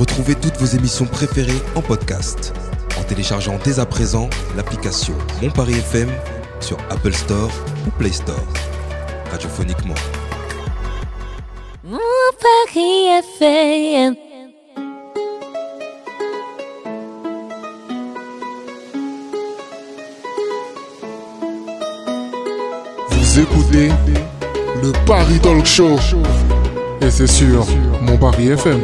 Retrouvez toutes vos émissions préférées en podcast en téléchargeant dès à présent l'application Mon Paris FM sur Apple Store ou Play Store. Radiophoniquement. Mon Paris FM. Vous écoutez le Paris Talk Show et c'est sur Mon Paris FM.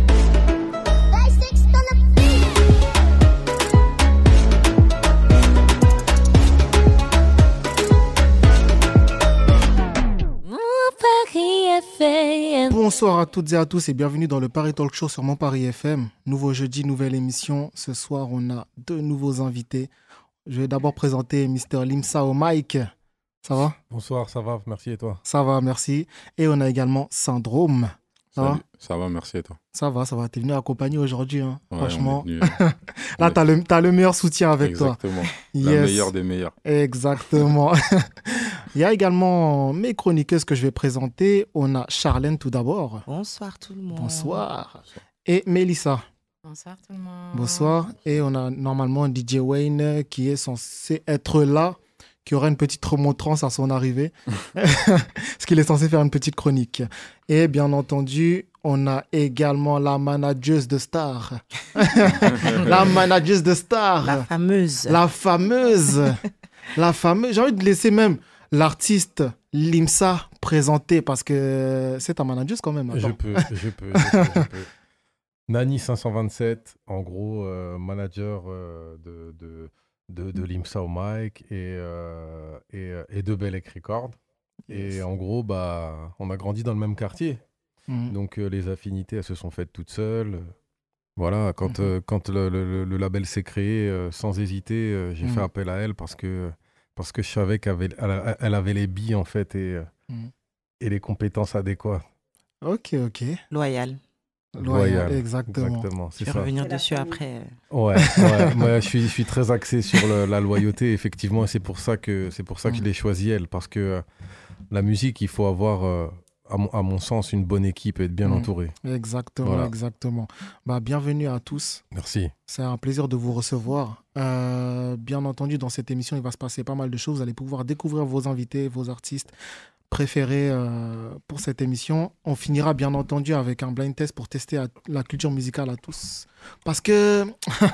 Bonsoir à toutes et à tous et bienvenue dans le Paris Talk Show sur Mon Paris FM. Nouveau jeudi, nouvelle émission. Ce soir, on a deux nouveaux invités. Je vais d'abord présenter Mr. Limsa au mic. Ça va ? Bonsoir, ça va, merci et toi ? Ça va, merci. Et on a également Syndrome. Ça va ? Ça va, merci et toi ? Ça va. T'es venu accompagner aujourd'hui, hein. Ouais, Franchement. on est venu, Là, t'as le meilleur soutien avec toi. Exactement. Yes. La meilleure des meilleures. Exactement. Il y a également mes chroniqueuses que je vais présenter. On a Charlène tout d'abord. Bonsoir tout le monde. Bonsoir. Et Mélissa. Bonsoir tout le monde. Bonsoir. Et on a normalement DJ Wayne qui est censé être là, qui aura une petite remontrance à son arrivée, parce qu'il est censé faire une petite chronique. Et bien entendu, on a également la manageuse de Star. La manageuse de Star. La fameuse. La fameuse. La fameuse. J'ai envie de laisser même l'artiste Limsa présenter, parce que c'est ta manageuse quand même. Je Attends. peux. Nani 527, en gros, manager de Limsa au mic et de Belek Record. Yes. Et en gros, on a grandi dans le même quartier. Donc les affinités, elles se sont faites toutes seules. Voilà, quand le label s'est créé, sans hésiter, j'ai fait appel à elle parce que je savais qu'elle avait les billes en fait et les compétences adéquates. Ok. Loyal. Loyal, exactement. C'est Je vais ça. revenir dessus après. Ouais. Moi, je suis très axé sur la loyauté, effectivement, et c'est pour ça que je l'ai choisi elle, parce que la musique, il faut avoir, à mon sens, une bonne équipe et être bien entouré. Exactement. Bienvenue à tous. Merci. C'est un plaisir de vous recevoir. Bien entendu, dans cette émission, il va se passer pas mal de choses. Vous allez pouvoir découvrir vos invités, vos artistes préférés pour cette émission. On finira bien entendu avec un blind test pour tester la culture musicale à tous. Parce que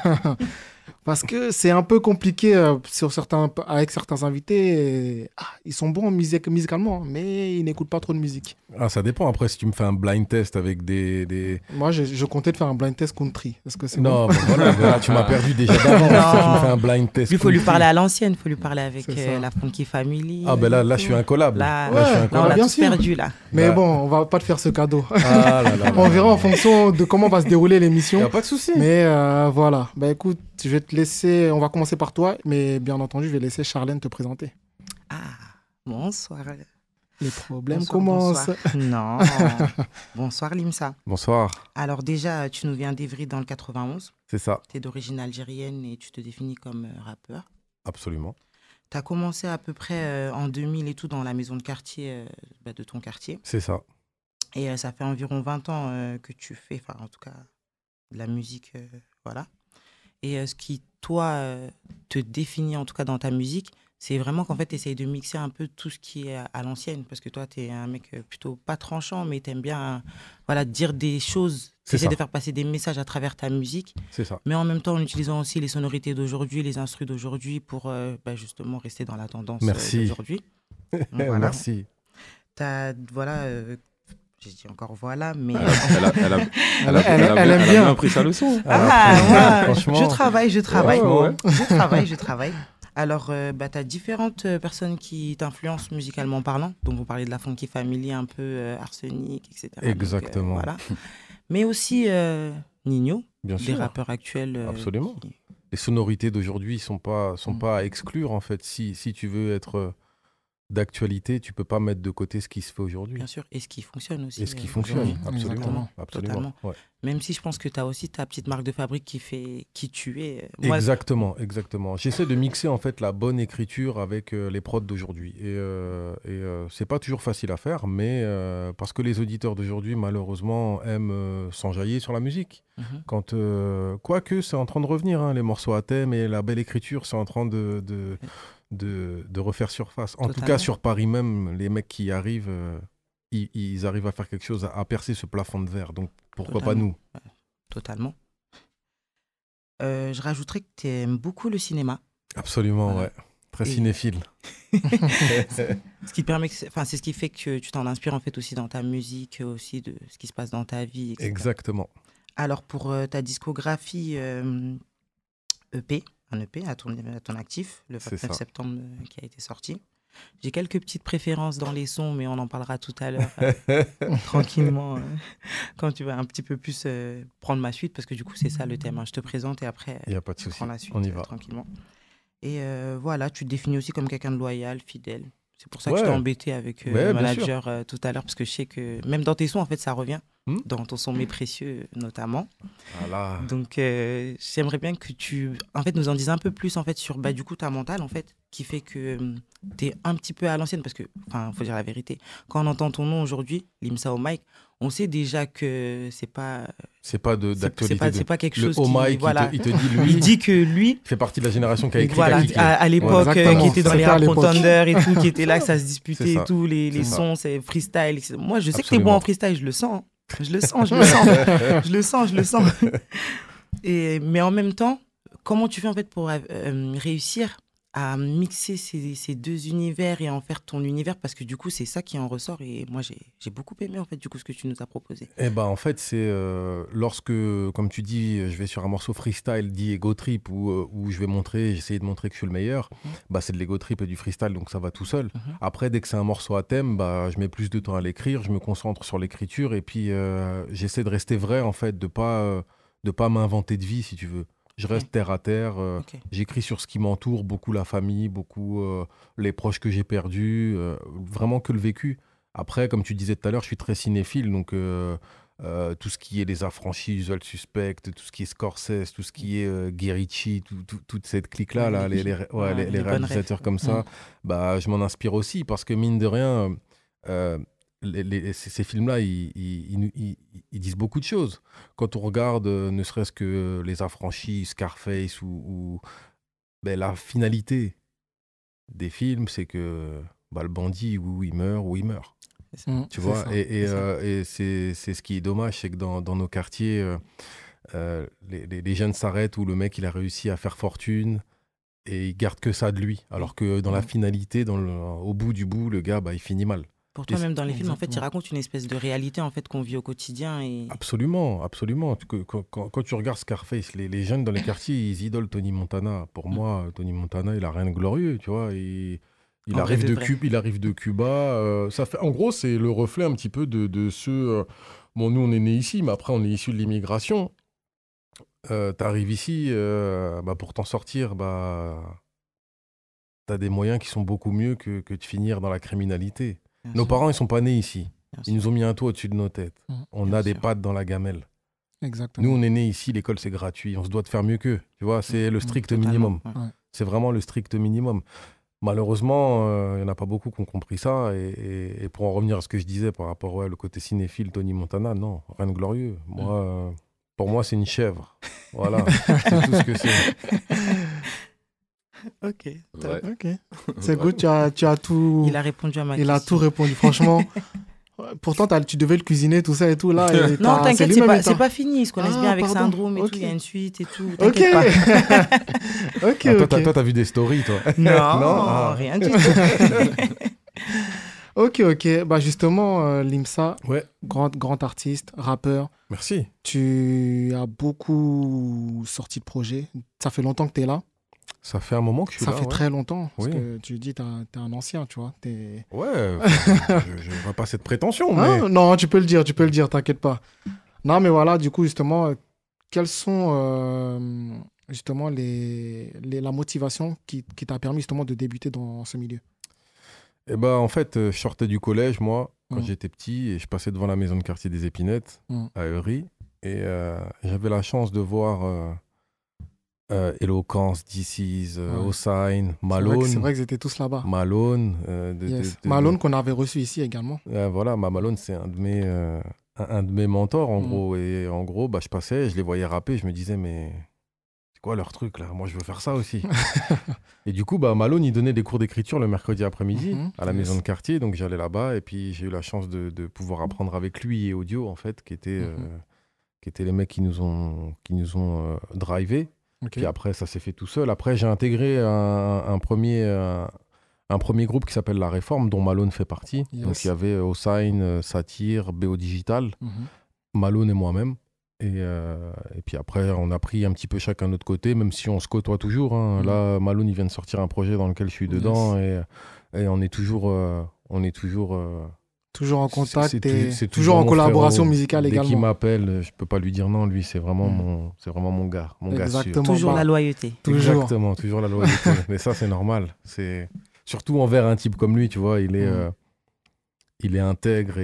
c'est un peu compliqué avec certains invités. Ils sont bons musicalement, mais ils n'écoutent pas trop de musique. Ah, ça dépend. Après, si tu me fais un blind test avec des... Moi, je comptais te faire un blind test country. Est-ce que c'est Non, bon? voilà, tu m'as perdu déjà d'avance. Si tu me fais un blind test. Il faut lui parler à l'ancienne, il faut lui parler avec C'est ça. la Funky Family. Ah, ben là, je suis un collab. Là, Ouais, je suis un là, on collab. l'a bien tous sûr. perdu là. Mais Bah. bon, on va pas te faire ce cadeau. Ah là là. On verra en fonction de comment va se dérouler Il n'y l'émission. a pas de souci. Mais voilà. Écoute, je vais te laisser. On va commencer par toi, mais bien entendu, je vais laisser Charlène te présenter. Ah, bonsoir. Les problèmes Bonsoir, commencent. bonsoir. Non. Bonsoir Limsa. Bonsoir. Alors déjà, tu nous viens d'Evry dans le 91. C'est ça, Tu es d'origine algérienne et tu te définis comme rappeur. absolument. Tu as commencé à peu près en 2000 et tout dans la maison de quartier de ton quartier. C'est ça. Et ça fait environ 20 ans que tu fais, enfin en tout cas, de la musique, voilà. Et ce qui, toi, te définit en tout cas dans ta musique, c'est vraiment qu'en fait, tu essayes de mixer un peu tout ce qui est à l'ancienne. Parce que toi, tu es un mec plutôt pas tranchant, mais tu aimes bien dire des choses. Tu C'est essaies ça. de faire passer des messages à travers ta musique. C'est ça. Mais en même temps, en utilisant aussi les sonorités d'aujourd'hui, les instrus d'aujourd'hui pour justement rester dans la tendance Merci. d'aujourd'hui. Donc, voilà. Merci. T'as, j'ai dit encore voilà, mais... Elle a bien appris sa leçon. franchement. Je travaille. Ouais. Je travaille. Alors, tu as différentes personnes qui t'influencent musicalement parlant. Donc, vous parlez de la Funky Family, un peu Arsenic, etc. Exactement. Donc, voilà. Mais aussi Nino, Bien des sûr. rappeurs actuels. Absolument. Les sonorités d'aujourd'hui sont pas à exclure, en fait. Si tu veux être d'actualité, tu peux pas mettre de côté ce qui se fait aujourd'hui. Bien sûr, et ce qui fonctionne aussi. Et ce qui fonctionne, absolument. Totalement. Ouais. Même si je pense que tu as aussi ta petite marque de fabrique qui fait qui tu es. Exactement. J'essaie de mixer en fait la bonne écriture avec les prods d'aujourd'hui. Et c'est pas toujours facile à faire, mais parce que les auditeurs d'aujourd'hui, malheureusement, aiment s'enjailler sur la musique. Quoique, c'est en train de revenir, hein, les morceaux à thème et la belle écriture, c'est en train de refaire surface. En tout cas, sur Paris même, les mecs qui arrivent, ils arrivent à faire quelque chose, à percer ce plafond de verre. Donc, pourquoi pas nous ? Totalement. Je rajouterais que tu aimes beaucoup le cinéma. Absolument, ouais. Très cinéphile. Ce qui permet c'est ce qui fait que tu t'en inspires en fait aussi dans ta musique, aussi de ce qui se passe dans ta vie, etc. Exactement. Alors, pour ta discographie EP, un EP à ton actif, le 29 septembre qui a été sorti. J'ai quelques petites préférences dans les sons, mais on en parlera tout à l'heure, tranquillement, quand tu vas un petit peu plus prendre ma suite, parce que du coup, c'est ça le thème. Hein. Je te présente et après, y a pas de souci. Prends la suite, on y va. Tranquillement. Et voilà, tu te définis aussi comme quelqu'un de loyal, fidèle. C'est pour ça que je t'ai embêté avec le manager tout à l'heure, parce que je sais que même dans tes sons, en fait, ça revient. Dans ton son Mes Précieux, notamment. Voilà. Donc, j'aimerais bien que tu nous en dises un peu plus, en fait, sur du coup, ta mentale, en fait, qui fait que tu es un petit peu à l'ancienne, parce que, faut dire la vérité, quand on entend ton nom aujourd'hui, Limsa au mic, on sait déjà que c'est pas d'actualité. C'est pas quelque chose qui... Mike, voilà. il te dit, lui... Il dit que lui... fait partie de la génération qui a écrit voilà, à l'époque, qui était dans les rap contenders et tout, qui était là, que ça se disputait et tout, les sons, c'est freestyle. Etc. Moi, je sais que t'es bon en freestyle, je le sens. Je le sens. Mais en même temps, comment tu fais en fait pour réussir à mixer ces deux univers et en faire ton univers, parce que du coup c'est ça qui en ressort, et moi j'ai beaucoup aimé en fait du coup ce que tu nous as proposé. En fait c'est lorsque, comme tu dis, je vais sur un morceau freestyle dit ego trip où je vais j'essayer de montrer que je suis le meilleur, c'est de l'ego trip et du freestyle, donc ça va tout seul. Après, dès que c'est un morceau à thème, je mets plus de temps à l'écrire, je me concentre sur l'écriture, et puis j'essaie de rester vrai en fait, de pas m'inventer de vie, si tu veux. Je reste terre à terre, j'écris sur ce qui m'entoure, beaucoup la famille, beaucoup les proches que j'ai perdus, vraiment que le vécu. Après, comme tu disais tout à l'heure, je suis très cinéphile, donc tout ce qui est Les Affranchis, Usual Suspect, tout ce qui est Scorsese, tout ce qui est Guy Ritchie, toute cette clique-là, les réalisateurs comme ça, je m'en inspire aussi, parce que mine de rien... ces films-là, ils disent beaucoup de choses. Quand on regarde, ne serait-ce que Les Affranchis, Scarface, ou la finalité des films, c'est que le bandit, ou il meurt, ou il meurt. Tu vois, et c'est ce qui est dommage, c'est que dans nos quartiers, les jeunes s'arrêtent où le mec, il a réussi à faire fortune, et il garde que ça de lui. Alors que dans la finalité, au bout du bout, le gars, il finit mal. Pour toi, même dans les films, en fait, tu racontes une espèce de réalité en fait, qu'on vit au quotidien. Et... Absolument. Quand tu regardes Scarface, les jeunes dans les quartiers, ils idolent Tony Montana. Pour moi, Tony Montana, il n'a rien de glorieux, tu vois. Il arrive de Cuba. Ça fait, en gros, c'est le reflet un petit peu de ceux... Bon, nous, on est nés ici, mais après, on est issus de l'immigration. T'arrives ici, pour t'en sortir, t'as des moyens qui sont beaucoup mieux que de finir dans la criminalité. Nos parents, ils sont pas nés ici. Ils nous ont mis un toit au-dessus de nos têtes. On a des pattes dans la gamelle. Exactement. Nous, on est nés ici, l'école, c'est gratuit. On se doit de faire mieux qu'eux. Tu vois, c'est le strict minimum. Ouais. C'est vraiment le strict minimum. Malheureusement, il n'y en a pas beaucoup qui ont compris ça. Et pour en revenir à ce que je disais par rapport au côté cinéphile, Tony Montana, non, rien de glorieux. Moi, pour moi, c'est une chèvre. Voilà, c'est tout ce que c'est. Ok. C'est good, tu as tout... Il a répondu à ma question. Il a tout répondu, franchement. Pourtant, tu devais le cuisiner, tout ça et tout. Là, non, t'inquiète, c'est pas fini. Ils se connaissent bien avec Syndrome et tout. Il y a une suite et tout. T'inquiète pas. Toi, t'as vu des stories, toi? Non, rien du tout. Ok. Justement, Limsa, grand artiste, rappeur. Merci. Tu as beaucoup sorti de projets. Ça fait longtemps que tu es là. Ça fait un moment que je suis là. Ça fait très longtemps. Parce que tu dis, t'es un ancien, tu vois. Ouais, je vois pas cette prétention. Mais... Non, tu peux le dire, t'inquiète pas. Non, mais voilà, du coup, justement, quelles sont justement la motivation qui t'a permis justement de débuter dans ce milieu? Et en fait, je sortais du collège, moi, quand j'étais petit, et je passais devant la maison de quartier des Épinettes, à Eury, et j'avais la chance de voir Eloquence, DC's, Hossein, Malone. C'est vrai qu'ils étaient tous là-bas. Malone. Malone qu'on avait reçu ici également. Voilà, Malone, c'est un de mes mentors, en gros. Et en gros, je passais, je les voyais rapper, je me disais, mais c'est quoi leur truc, là? Moi, je veux faire ça aussi. Et du coup, Malone, il donnait des cours d'écriture le mercredi après-midi à la maison de quartier. Donc, j'allais là-bas et puis j'ai eu la chance de pouvoir apprendre avec lui et Audio, en fait, qui étaient les mecs qui nous ont drivés. Puis après, ça s'est fait tout seul. Après, j'ai intégré un premier groupe qui s'appelle La Réforme, dont Malone fait partie. Donc, il y avait Hossein, Satire, BO Digital, Malone et moi-même. Et puis après, on a pris un petit peu chacun de notre côté, même si on se côtoie toujours. Là, Malone, il vient de sortir un projet dans lequel je suis dedans. Et on est toujours... Toujours en contact et toujours en collaboration musicale également. Dès qu'il m'appelle, je peux pas lui dire non. Lui, c'est vraiment mon gars, Exactement. Toujours la loyauté. Exactement, toujours la loyauté. Mais ça, c'est normal. C'est surtout envers un type comme lui, tu vois. Il est intègre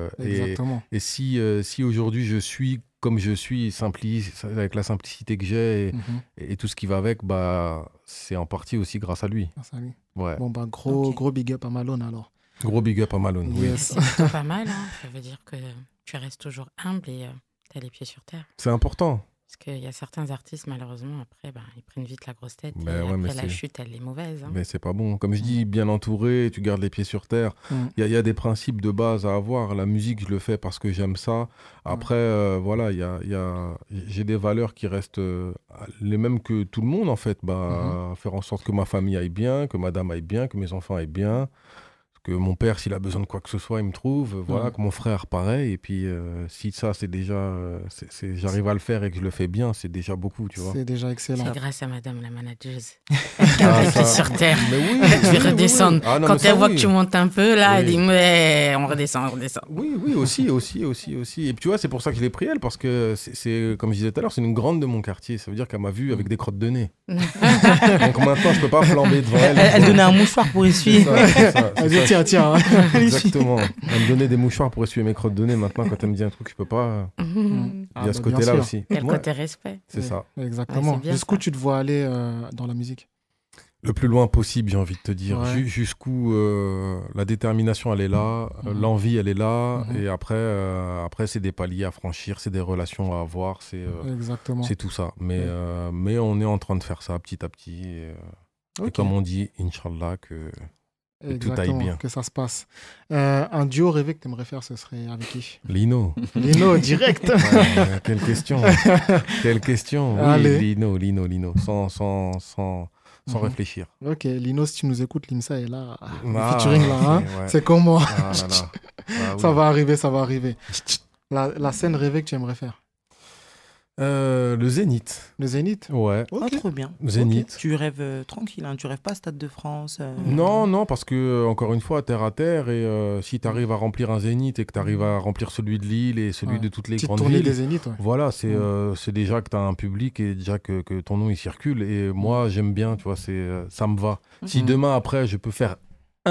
et si aujourd'hui je suis comme je suis, avec la simplicité que j'ai et tout ce qui va avec, c'est en partie aussi grâce à lui. Grâce à lui. Ouais. Bon, gros big up à Malone alors. Gros big up à Malone, oui. C'est plutôt pas mal, ça veut dire que tu restes toujours humble et tu as les pieds sur terre. C'est important. Parce qu'il y a certains artistes, malheureusement, après, ils prennent vite la grosse tête. Et après, la chute, elle est mauvaise. Mais c'est pas bon. Comme je dis, bien entouré, tu gardes les pieds sur terre. Il y a des principes de base à avoir. La musique, je le fais parce que j'aime ça. Après, voilà, j'ai des valeurs qui restent les mêmes que tout le monde, en fait. Faire en sorte que ma famille aille bien, que madame aille bien, que mes enfants aillent bien. Que mon père, s'il a besoin de quoi que ce soit, il me trouve. Voilà, que mon frère, pareil. Et puis, si ça, c'est déjà... j'arrive à le faire et que je le fais bien, c'est déjà beaucoup, tu vois. C'est déjà excellent. C'est grâce à madame la manageuse. Elle garde les pieds sur terre. Mais oui, tu redescends. Ah, non, quand elle voit que tu montes un peu, là, elle dit, mais on redescend. Oui, aussi. Et puis, tu vois, c'est pour ça que je l'ai pris, elle, parce que c'est comme je disais tout à l'heure, c'est une grande de mon quartier. Ça veut dire qu'elle m'a vu avec des crottes de nez. Donc maintenant, je peux pas flamber devant elle. Elle donnait un mouchoir pour essuyer. Tiens. Exactement. Elle me donnait des mouchoirs pour essuyer mes crottes de nez. Maintenant, quand elle me dit un truc, je peux pas. Il y a ce côté-là aussi. Il y a le côté respect. C'est ça. Exactement. Jusqu'où tu te vois aller dans la musique? Le plus loin possible, j'ai envie de te dire. Jusqu'où la détermination, elle est là. L'envie, elle est là. Et après, c'est des paliers à franchir. C'est des relations à avoir. C'est tout ça. Mais on est en train de faire ça petit à petit. Et comme on dit, Inch'Allah, que tout aille bien. Que ça se passe. Un duo rêvé que tu aimerais faire, ce serait avec qui? Lino, direct. Quelle question. Oui, allez. Lino. Sans réfléchir. Ok, Lino, si tu nous écoutes, l'IMSA est là. Featuring là, c'est comment? Ça va arriver. La scène rêvée que tu aimerais faire? Le Zénith. Le Zénith? Ouais. Trop bien. Zénith. Tu rêves tranquille, tu rêves pas Stade de France Non, parce que, encore une fois, terre à terre, et si tu arrives à remplir un Zénith et que tu arrives à remplir celui de Lille et celui de toutes les grandes villes, des Zéniths, voilà, c'est déjà que tu as un public et déjà que ton nom il circule. Et moi, j'aime bien, tu vois, ça me va. Si demain, après, je peux faire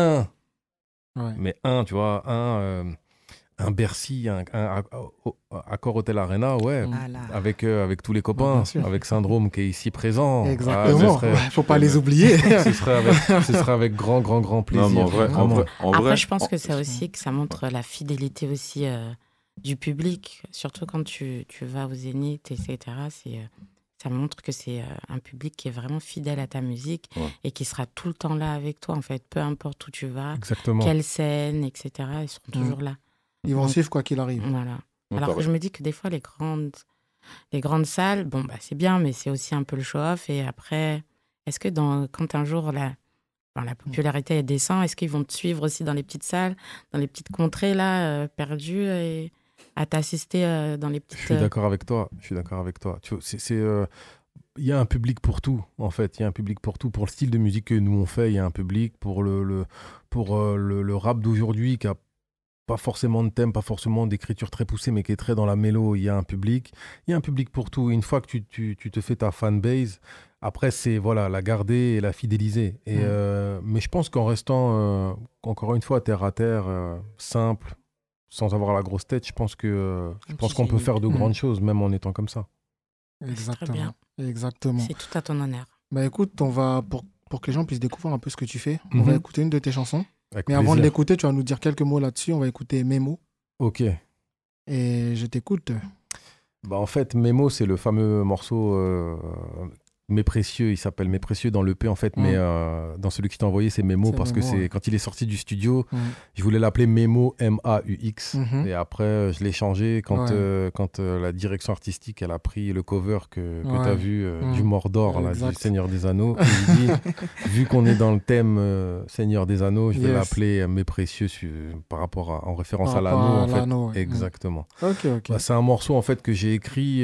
mais tu vois, un Bercy, un Accor Hotel Arena, avec tous les copains, avec Syndrome qui est ici présent. Exactement, faut pas les oublier. ce serait avec grand plaisir. Non, en vrai, après, je pense que ça aussi, que ça montre la fidélité aussi du public, surtout quand tu vas au Zénith, etc. Ça montre que c'est un public qui est vraiment fidèle à ta musique et qui sera tout le temps là avec toi, en fait, peu importe où tu vas, quelle scène, etc. Ils seront toujours là. Ils vont suivre quoi qu'il arrive. Voilà. Alors que je me dis que des fois, les grandes salles, c'est bien, mais c'est aussi un peu le show-off. Et après, est-ce que quand un jour la popularité descend, est-ce qu'ils vont te suivre aussi dans les petites salles, dans les petites contrées là, perdues, et à t'assister dans les petites... Je suis d'accord avec toi. Tu vois, il y a un public pour tout, en fait. Il y a un public pour tout. Pour le style de musique que nous on fait, il y a un public. Pour le rap d'aujourd'hui qui a pas forcément de thème, pas forcément d'écriture très poussée, mais qui est très dans la mélo, il y a un public. Il y a un public pour tout. Une fois que tu te fais ta fanbase, Après, c'est la garder et la fidéliser. Mais je pense qu'en restant, encore une fois, terre à terre, simple, sans avoir la grosse tête, je pense qu'on peut faire de grandes choses, même en étant comme ça. Exactement. Exactement. C'est tout à ton honneur. Bah écoute, on va, pour que les gens puissent découvrir un peu ce que tu fais, on va écouter une de tes chansons. Avec Mais plaisir. avant de l'écouter, tu vas nous dire quelques mots là-dessus. On va écouter Mémo. Ok. Et je t'écoute. En fait, Mémo, c'est le fameux morceau Mes Précieux. Il s'appelle Mes Précieux dans l'EP, en fait. Mais dans celui que je t'ai envoyé, c'est Mémo parce que quand il est sorti du studio, je voulais l'appeler Mémo, M-A-U-X. Et après, je l'ai changé quand la direction artistique, elle a pris le cover que tu as vu du Mordor, là, du Seigneur des Anneaux. Et il dit, vu qu'on est dans le thème Seigneur des Anneaux, je vais l'appeler Mes Précieux en référence à l'anneau, en fait. Exactement. C'est un morceau, en fait, que j'ai écrit...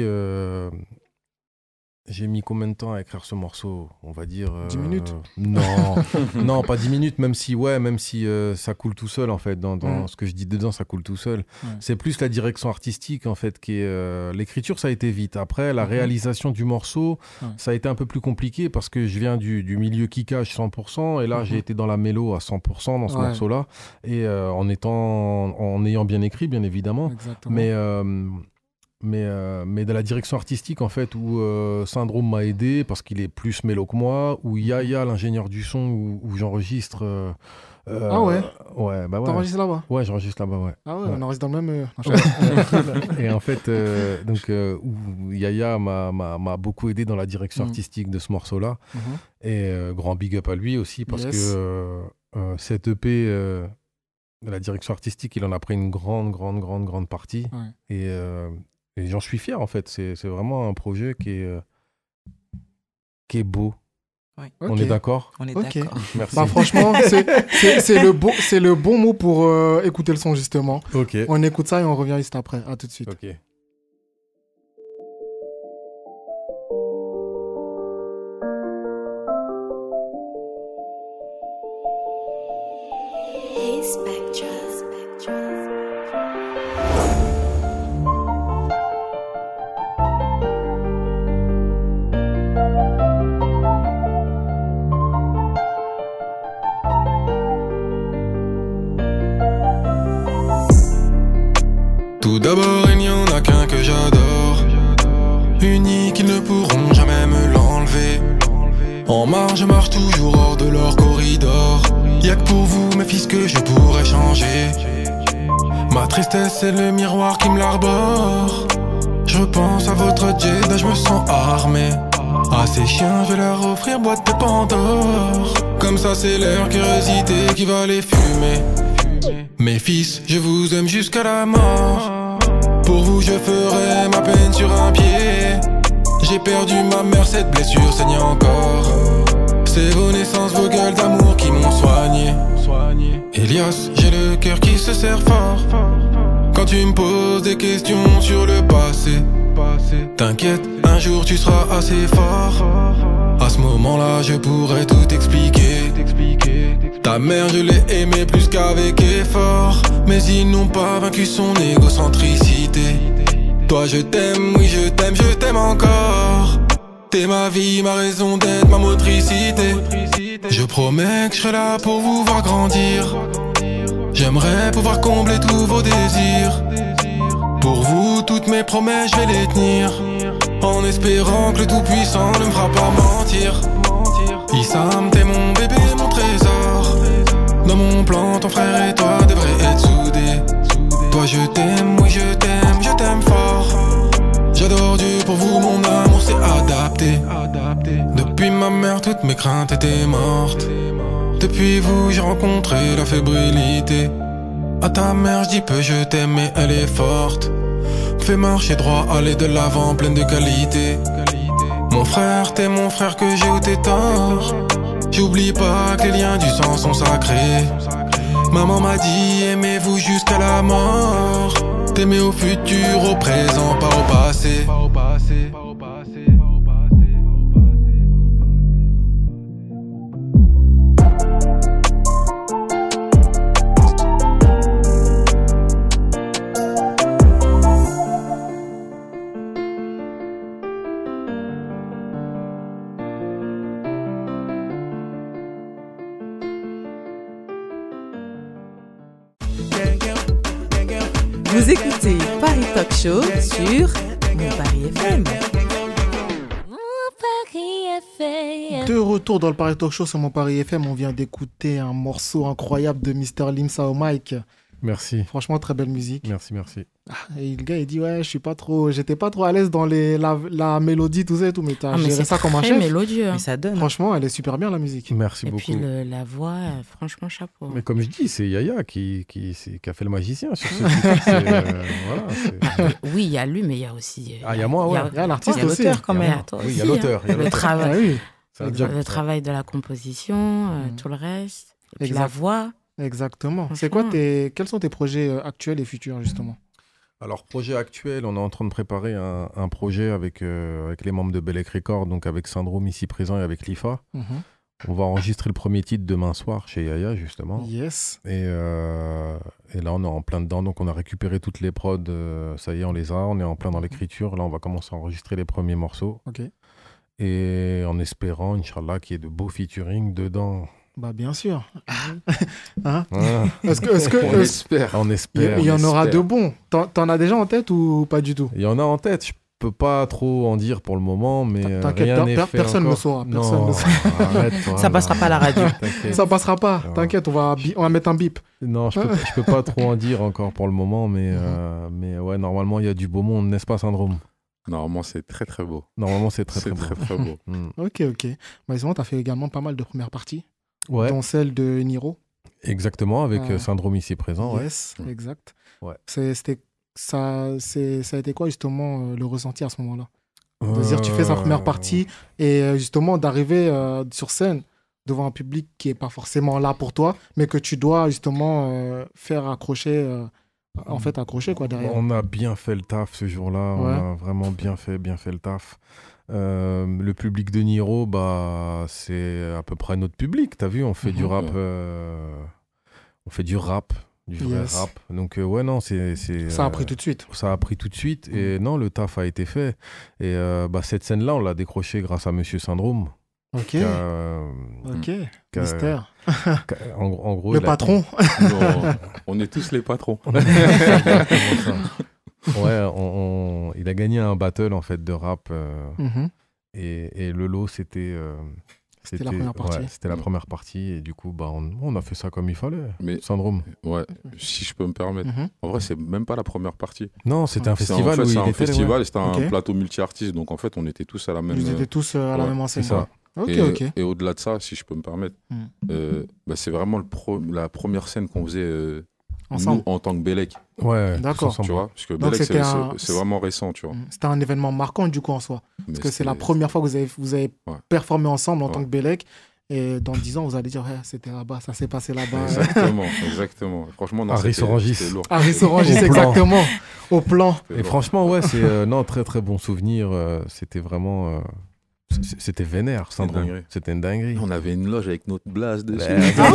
J'ai mis combien de temps à écrire ce morceau? On va dire... 10 minutes Non, pas 10 minutes, même si ça coule tout seul, en fait. Dans ce que je dis dedans, ça coule tout seul. C'est plus la direction artistique, en fait, qui est... L'écriture, ça a été vite. Après, la réalisation du morceau, ça a été un peu plus compliqué parce que je viens du milieu kickage 100%, et là, j'ai été dans la mélo à 100% dans ce morceau-là, et en ayant bien écrit, bien évidemment. Exactement. Mais de la direction artistique, en fait, où Syndrome m'a aidé parce qu'il est plus mélo que moi, où Yaya, l'ingénieur du son, où j'enregistre... Ah ouais? Ouais, bah ouais. T'enregistres là-bas? Ouais, j'enregistre là-bas, ouais. Ah ouais, on enregistre dans le même... Et en fait, où Yaya m'a beaucoup aidé dans la direction artistique de ce morceau-là. Et grand big up à lui aussi, parce que cette EP... de la direction artistique, il en a pris une grande partie. Et j'en suis fier, en fait. C'est vraiment un projet qui est beau. Ouais. On est d'accord? On est d'accord. Merci. Franchement, c'est le bon mot pour écouter le son, justement. On écoute ça et on revient juste après. À tout de suite. Ok. Tout d'abord, il n'y en a qu'un que j'adore. Unique, ils ne pourront jamais me l'enlever. En marche, je marche toujours hors de leur corridor. Y'a que pour vous, mes fils, que je pourrais changer. Ma tristesse, c'est le miroir qui me l'arbore. Je repense à votre Jedi, je me sens armé. À ces chiens, je vais leur offrir boîte de Pandore. Comme ça, c'est leur curiosité qui va les fumer. Mes fils, je vous aime jusqu'à la mort. Pour vous, je ferai ma peine sur un pied. J'ai perdu ma mère, cette blessure saigne encore. C'est vos naissances, vos gueules d'amour qui m'ont soigné. Elias, j'ai le cœur qui se serre fort. Quand tu me poses des questions sur le passé, t'inquiète, un jour tu seras assez fort. À ce moment-là, je pourrais tout expliquer. Ta mère, je l'ai aimée plus qu'avec effort. Mais ils n'ont pas vaincu son égocentricité. Toi, je t'aime, oui, je t'aime encore. T'es ma vie, ma raison d'être, ma motricité. Je promets que je serai là pour vous voir grandir. J'aimerais pouvoir combler tous vos désirs. Pour vous, toutes mes promesses, je vais les tenir. En espérant que le Tout-Puissant ne me fera pas mentir. Issam, t'es mon bébé, mon trésor. Dans mon plan, ton frère et toi devraient être soudés. Toi, je t'aime, oui, je t'aime fort. J'adore Dieu, pour vous, mon amour s'est adapté. Depuis ma mère, toutes mes craintes étaient mortes. Depuis vous, j'ai rencontré la fébrilité. À ta mère, je dis peu, je t'aime, mais elle est forte. Fais marcher droit, aller de l'avant, pleine de qualité. Mon frère, t'es mon frère que j'ai ou t'es tort. J'oublie pas que les liens du sang sont sacrés. Maman m'a dit, aimez-vous jusqu'à la mort. T'aimer au futur, au présent, pas au passé. Paris Talk Show sur Mon Paris FM. De retour dans le Paris Talk Show sur Mon Paris FM, on vient d'écouter un morceau incroyable de Mr. Limsa au mic. Merci. Franchement, très belle musique. Merci. Et le gars, il dit ouais, j'étais pas trop à l'aise dans la mélodie, tout ça et tout, mais t'as géré ça comme un chef. C'est mélodieux. Mais ça donne. Franchement, elle est super bien la musique. Merci et beaucoup. Et puis la voix, franchement, chapeau. Mais comme je dis, c'est Yaya qui a fait le magicien sur ce titre. Oui, il y a lui, mais il y a aussi. Il y a moi, ouais. Il y a l'artiste aussi. Il y a l'auteur quand même. Oui, il y a l'auteur. Le travail. Le travail de la composition, tout le reste. Et puis la voix. Exactement. C'est quoi quels sont tes projets actuels et futurs, justement? Alors, projet actuel, on est en train de préparer un projet avec les membres de Bellec Records, donc avec Syndrome ici présent et avec Lifa. On va enregistrer le premier titre demain soir chez Yaya, justement. Yes. Et là, on est en plein dedans. Donc, on a récupéré toutes les prods. Ça y est, on les a. On est en plein dans l'écriture. Là, on va commencer à enregistrer les premiers morceaux. Ok. Et en espérant, Inch'Allah, qu'il y ait de beaux featuring dedans. Bah, bien sûr. Hein On espère. Il y en aura de bons. T'en as déjà en tête ou pas du tout? Il y en a en tête. Je peux pas trop en dire pour le moment, mais rien n'est fait personne ne encore. saura. Non, arrête-toi, ça passera pas à la radio. Ça passera pas. T'inquiète, on va mettre un bip. Non, je peux pas trop en dire encore pour le moment, mais ouais, normalement, il y a du beau monde, n'est-ce pas, Syndrome? Normalement, c'est très très beau. Normalement, c'est très beau. Ok. Bah, tu as fait également pas mal de premières parties, dont celle de Niro. Exactement, avec Syndrome ici présent. Yes, exact. Ouais. Ça a été quoi justement le ressenti à ce moment-là? De dire tu fais sa première partie et justement d'arriver sur scène devant un public qui n'est pas forcément là pour toi, mais que tu dois justement faire accrocher... accroché quoi derrière. On a bien fait le taf ce jour-là, on a vraiment bien fait le taf. Le public de Niro, bah, c'est à peu près notre public, t'as vu, on fait du rap, du vrai rap. Donc non, ça a pris tout de suite. Ça a pris tout de suite et non, le taf a été fait. Et cette scène-là, on l'a décrochée grâce à Monsieur Syndrome. Ok. Mystère. En gros, le patron. On est tous les patrons. Ouais, il a gagné un battle en fait de rap et le lot c'était la première partie. Ouais, c'était la première partie et du coup bah on a fait ça comme il fallait. Mais Syndrome. Ouais, si je peux me permettre. En vrai, c'est même pas la première partie. Non, c'était un festival. C'est un festival, c'était un plateau multi-artistes, donc en fait on était tous à la même. Ils étaient tous à la même enseigne. C'est ça. Et au-delà de ça, si je peux me permettre, c'est vraiment la première scène qu'on faisait nous en tant que Bellec. Ouais, d'accord. Tu vois, parce que Bellec, c'est vraiment récent, tu vois. C'était un événement marquant du coup en soi. Parce que c'est la première fois que vous avez performé ensemble en tant que Bellec. Et dans 10 ans, vous allez dire, c'était là-bas, ça s'est passé là-bas. Exactement. Franchement, Harry Sorangis. Harry Sorangis, exactement. Au plan. Et franchement, ouais, c'est très très bon souvenir. C'était vraiment. C'était vénère, c'était une dinguerie. On avait une loge avec notre blase dessus.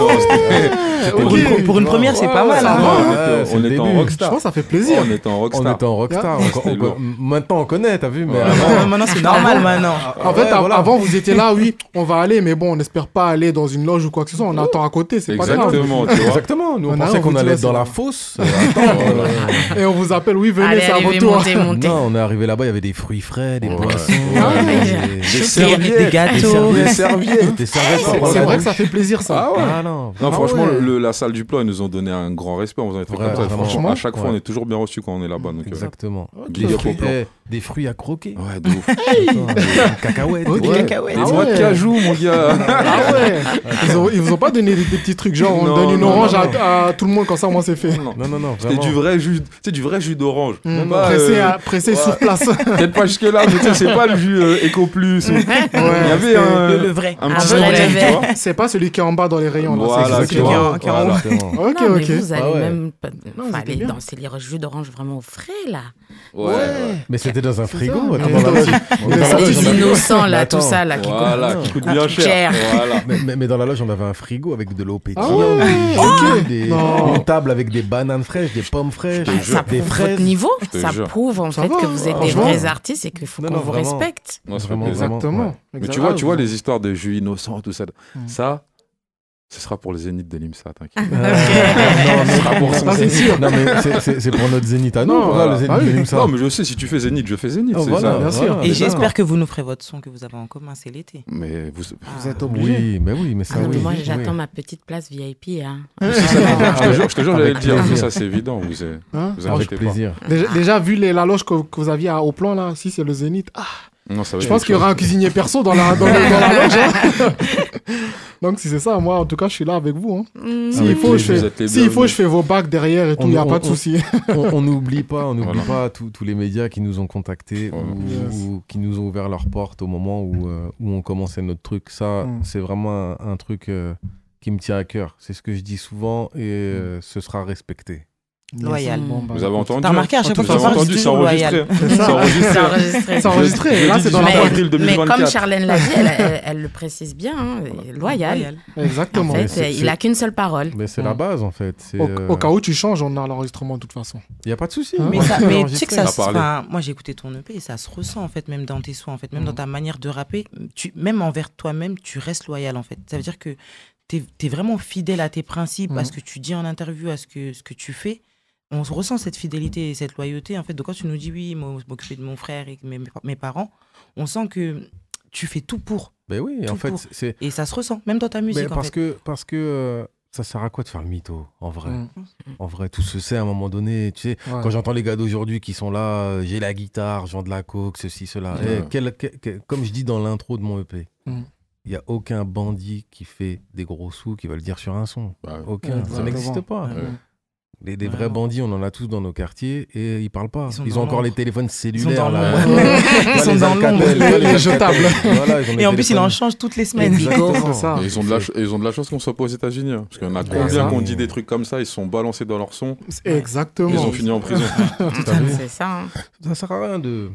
Pour une première, c'est pas mal. On était en rockstar. Je pense que ça fait plaisir. On était en rockstar. Maintenant, on connaît, t'as vu, mais maintenant, c'est normal maintenant. En fait, avant, vous étiez là, oui, on va aller, mais bon, on n'espère pas aller dans une loge ou quoi que ce soit. On attend à côté, c'est pas grave. Exactement. Nous, on pensait qu'on allait être dans la fosse. Et on vous appelle, oui, venez, c'est à votre tour. Non, on est arrivé là-bas, il y avait des fruits frais, des boissons. Des gâteaux, des serviettes. C'est vrai que ça fait plaisir ça. Non, franchement, la salle du plan, ils nous ont donné un grand respect. On vous en est comme ça. Franchement, à chaque fois, on est toujours bien reçus quand on est là-bas. Exactement. Des fruits à croquer. Ouais, de ouf. Des cacahuètes. Des noix de cajou, mon gars. Ah ouais. Ils vous ont pas donné des petits trucs genre on donne une orange à tout le monde quand ça, moi c'est fait. Non. C'était du vrai jus d'orange. Pressé sur place. Peut-être pas jusque là, mais c'est pas le jus Eco Plus. Il y avait le vrai. Un petit orange, tu vois. C'est pas celui qui est en bas dans les rayons là. Voilà, qui est en haut. Ok. Vous allez même aller dans ces jus d'orange vraiment au frais là. Ouais. Mais c'était dans un frigo. Les innocents là, tout ça là qui coûte bien cher. Mais dans la loge, on avait un frigo avec de l'eau pétillante, une table avec des bananes fraîches, des pommes fraîches, des fraises. Votre niveau, ça prouve en fait que vous êtes des vrais artistes et qu'il faut qu'on vous respecte. Exactement. Mais tu vois les histoires de jus innocents, tout ça. Ça, Ce sera pour le Zénith de l'IMSA, t'inquiète. Non, ce sera pour son Zénith. Non, mais c'est pour notre Zénith à nous. Non, voilà, le Zénith de l'IMSA. Non, mais je sais, si tu fais Zénith, je fais Zénith. Oh, voilà, bien sûr. Et j'espère que vous nous ferez votre son que vous avez en commun, c'est l'été. Mais vous êtes obligés. Oui, mais ça, Ah non, mais oui. moi, j'attends ma petite place VIP. Hein. Je te jure, j'allais le dire. plaisir. Ça, c'est évident. Vous Avec inquiétez pas. plaisir. Déjà, vu la loge que vous aviez au plan, là, si c'est le Zénith, Non, ça va je être pense quelque qu'il y aura un cuisinier perso dans la loge. Hein. Donc, si c'est ça, moi, en tout cas, je suis là avec vous. Hein. S'il faut, je fais vos bacs derrière et tout, il n'y a pas de souci. On n'oublie pas tous les médias qui nous ont contactés ou qui nous ont ouvert leurs portes au moment où on commençait notre truc. Ça, c'est vraiment un truc qui me tient à cœur. C'est ce que je dis souvent et ce sera respecté. Loyal. Vous avez entendu? T'as remarqué à chaque fois que vous avez entendu, c'est enregistré. C'est enregistré. Là, c'est dans la avril 2024. Mais comme Charlène l'a dit, elle le précise bien, hein, loyal. Exactement. En fait, il n'a qu'une seule parole. Mais c'est la base, en fait. Au cas où tu changes, on a l'enregistrement de toute façon. Il n'y a pas de souci. Mais tu sais que moi, j'ai écouté ton EP et ça se ressent, en fait, même dans tes sons, en fait, même dans ta manière de rapper. Même envers toi-même, tu restes loyal, en fait. Ça veut dire que tu es vraiment fidèle à tes principes, à ce que tu dis en interview, à ce que tu fais. On ressent cette fidélité et cette loyauté, en fait, de quand tu nous dis oui, m'occuper de mon frère et mes parents, on sent que tu fais tout pour. Ben oui, en fait, c'est... Et ça se ressent, même dans ta musique, parce que ça sert à quoi de faire le mytho, en vrai? En vrai, tout se sait à un moment donné. Tu sais, quand j'entends les gars d'aujourd'hui qui sont là, j'ai la guitare, je vends de la coke, ceci, cela. Comme je dis dans l'intro de mon EP, il n'y a aucun bandit qui fait des gros sous qui va le dire sur un son. Aucun. Ça n'existe pas. Les vrais bandits, on en a tous dans nos quartiers et ils parlent pas. Ils ont encore les téléphones cellulaires. Ils sont dans l'ombre. Les jetables. Et en plus, ils en changent toutes les semaines. Et ils ont de la chance qu'on soit pas aux États-Unis. Hein, parce qu'il y en a combien qu'on dit des trucs comme ça, ils se sont balancés dans leur son. Exactement. Ils ont fini en prison. C'est ça. Ça sert à rien de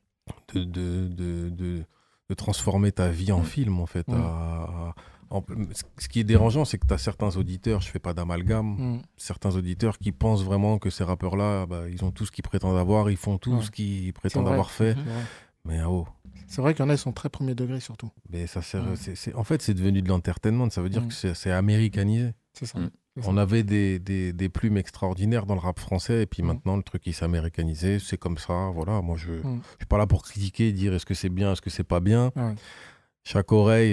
transformer ta vie en film, en fait. Ce qui est dérangeant, c'est que tu as certains auditeurs, je fais pas d'amalgame, certains auditeurs qui pensent vraiment que ces rappeurs-là, ils ont tout ce qu'ils prétendent avoir, ils font tout ce qu'ils prétendent avoir fait. Mais c'est vrai qu'il y en a, ils sont très premier degré surtout. Mais ça sert, en fait, c'est devenu de l'entertainment, ça veut dire que c'est américanisé. C'est ça. On avait des plumes extraordinaires dans le rap français, et puis maintenant, le truc, il s'est américanisé, c'est comme ça, voilà. Moi, je suis pas là pour critiquer, dire est-ce que c'est bien, est-ce que c'est pas bien. Chaque oreille...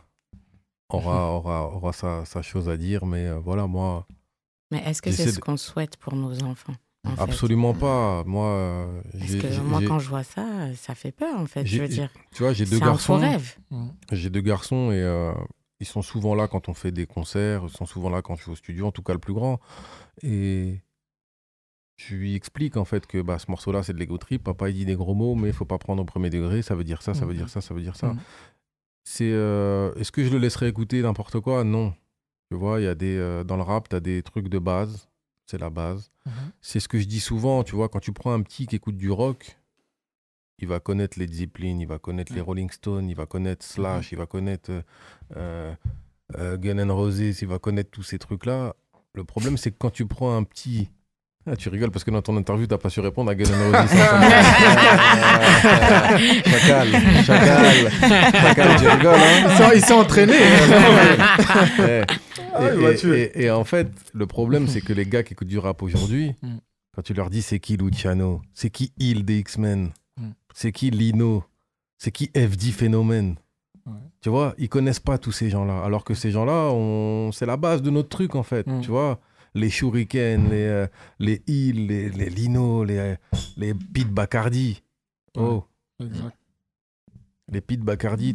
aura sa chose à dire, mais voilà, moi... Mais est-ce que c'est ce qu'on souhaite pour nos enfants? Absolument pas. Moi, parce que moi, quand je vois ça, ça fait peur, en fait. Je veux dire, tu vois, j'ai deux garçons. C'est un faux rêve. J'ai deux garçons et ils sont souvent là quand on fait des concerts, ils sont souvent là quand je suis au studio, en tout cas le plus grand. Et je lui explique en fait que ce morceau-là, c'est de l'ego trip. Papa, il dit des gros mots, mais il faut pas prendre au premier degré. Ça veut dire ça, ça veut dire ça, ça veut dire ça. Est-ce que je le laisserai écouter n'importe quoi? Non. Tu vois, il y a dans le rap, tu as des trucs de base. C'est la base. C'est ce que je dis souvent, tu vois, quand tu prends un petit qui écoute du rock, il va connaître Led Zeppelin, il va connaître les Rolling Stones, il va connaître Slash, il va connaître Guns N' Roses, il va connaître tous ces trucs-là. Le problème, c'est que quand tu prends un petit... Ah, tu rigoles parce que dans ton interview, tu n'as pas su répondre à Guns N' Roses. Chacal, tu rigoles, hein? Il s'est entraîné. Et en fait, le problème, c'est que les gars qui écoutent du rap aujourd'hui, quand tu leur dis c'est qui Luciano, c'est qui Hill des X-Men, c'est qui Lino, c'est qui FD Phénomène, tu vois, ils connaissent pas tous ces gens-là. Alors que ces gens-là, c'est la base de notre truc, en fait, tu vois. Les Shuriken, les Hill, les Lino, les Pete Bacardi. Les Pete Bacardi,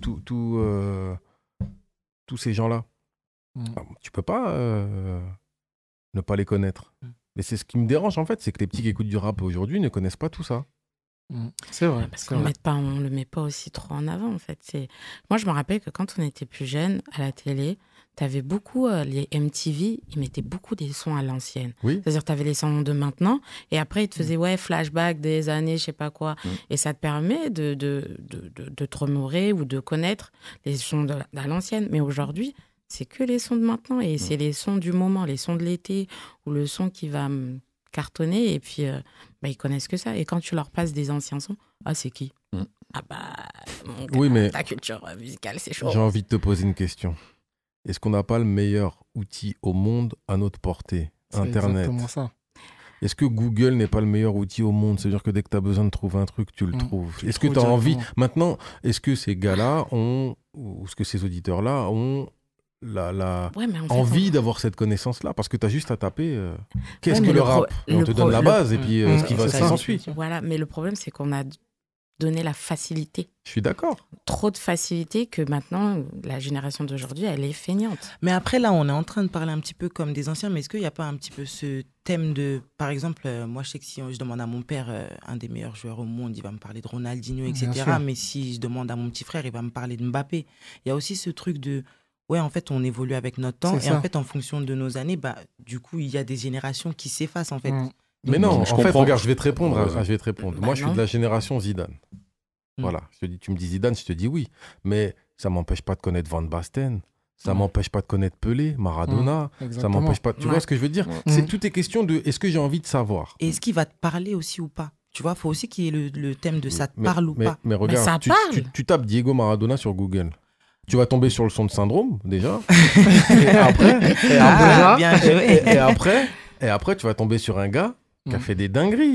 tous ces gens-là. Tu peux pas ne pas les connaître. Mais c'est ce qui me dérange, en fait, c'est que les petits qui écoutent du rap aujourd'hui ne connaissent pas tout ça. C'est vrai. Parce qu'on ne le met pas aussi trop en avant, en fait. Moi, je me rappelle que quand on était plus jeune, à la télé, tu avais beaucoup, les MTV, ils mettaient beaucoup des sons à l'ancienne. Oui. C'est-à-dire, tu avais les sons de maintenant, et après, ils te faisaient flashback des années, je sais pas quoi. Et ça te permet de te remémorer ou de connaître les sons à l'ancienne. Mais aujourd'hui, c'est que les sons de maintenant, et c'est les sons du moment, les sons de l'été, ou le son qui va cartonner, et puis ils connaissent que ça. Et quand tu leur passes des anciens sons, c'est qui? Oui, mais ta culture musicale, c'est chaud. J'ai envie de te poser une question. est-ce qu'on n'a pas le meilleur outil au monde à notre portée ? Internet. C'est exactement ça. Est-ce que Google n'est pas le meilleur outil au monde ? C'est-à-dire que dès que tu as besoin de trouver un truc, tu le trouves. Est-ce que tu as envie... Maintenant, est-ce que ces gars-là ont, ou est-ce que ces auditeurs-là ont envie d'avoir cette connaissance-là ? Parce que tu as juste à taper qu'est-ce que le rap ? Et on te donne la base et puis ce qui va s'ensuit. Voilà, mais le problème, c'est qu'on a donné la facilité. Je suis d'accord. Trop de facilité que maintenant, la génération d'aujourd'hui, elle est feignante. Mais après, là, on est en train de parler un petit peu comme des anciens, mais est-ce qu'il n'y a pas un petit peu ce thème de... Par exemple, moi, je sais que si je demande à mon père, un des meilleurs joueurs au monde, il va me parler de Ronaldinho, etc. Mais si je demande à mon petit frère, il va me parler de Mbappé. Il y a aussi ce truc de... Ouais, en fait, on évolue avec notre temps. Et en fait, en fonction de nos années, du coup, il y a des générations qui s'effacent, en fait. Mais non, en fait, regarde, je vais te répondre. Moi, je suis de la génération Zidane. Voilà, tu me dis Zidane, je te dis oui. Mais ça ne m'empêche pas de connaître Van Basten. Ça ne m'empêche pas de connaître Pelé, Maradona. Ça ne m'empêche pas... Tu vois ce que je veux dire ? Tout est question de est-ce que j'ai envie de savoir ? Et est-ce qu'il va te parler aussi ou pas ? Tu vois, il faut aussi qu'il y ait le thème de ça te parle ou pas. Mais regarde, ça parle. Tu tapes Diego Maradona sur Google. Tu vas tomber sur le son de Syndrome, déjà. Et après, tu vas tomber sur un gars qui a fait des dingueries,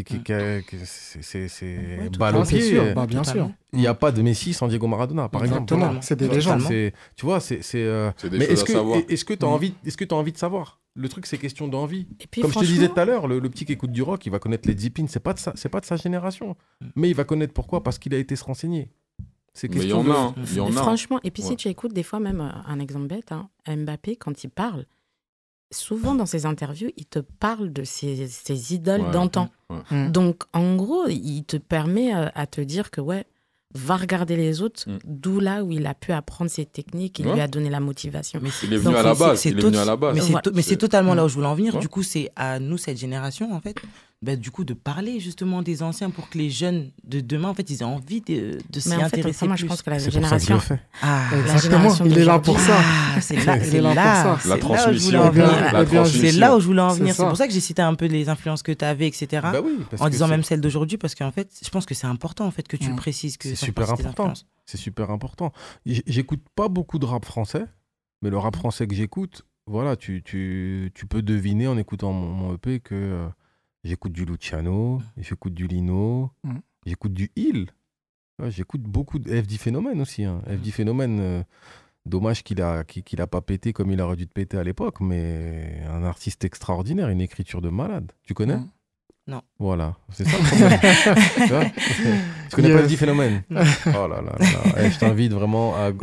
c'est balle au pied. Bien sûr. Il n'y a pas de Messi sans Diego Maradona, par exemple. C'est des légendes. Tu vois, c'est mais est-ce que tu as envie de savoir ? Le truc, c'est question d'envie. Comme je te disais tout à l'heure, le petit qui écoute du rock, il va connaître Led Zeppelin, c'est pas de sa génération. Mais il va connaître pourquoi ? Parce qu'il a été se renseigner. Mais il y en a. Franchement, et puis si tu écoutes des fois même un exemple bête, Mbappé, quand il parle, souvent dans ses interviews, il te parle de ses idoles d'antan. Donc en gros, il te permet à te dire que va regarder les autres, d'où là où il a pu apprendre ses techniques, il lui a donné la motivation. Mais il est venu à la base. Mais c'est totalement là où je voulais en venir. Du coup, c'est à nous, cette génération, en fait, du coup, de parler justement des anciens pour que les jeunes de demain, en fait, ils aient envie de s'y intéresser. Moi, je pense que la génération... Exactement, il est là pour ça. C'est là où je voulais en venir. C'est pour ça que j'ai cité un peu les influences que tu avais, etc. En disant même celles d'aujourd'hui, parce qu'en fait, je pense que c'est important en fait que tu le précises. C'est super important. C'est super important. J'écoute pas beaucoup de rap français, mais le rap français que j'écoute, voilà, tu peux deviner en écoutant mon EP que j'écoute du Luciano, j'écoute du Lino, j'écoute du Hill. J'écoute beaucoup de FD Phénomène aussi. FD Phénomène, dommage qu'il a pas pété comme il aurait dû te péter à l'époque, mais un artiste extraordinaire, une écriture de malade. Tu connais ? Non. Voilà, c'est ça le problème. Tu connais pas FD Phénomène ? Oh là là là. Je t'invite vraiment à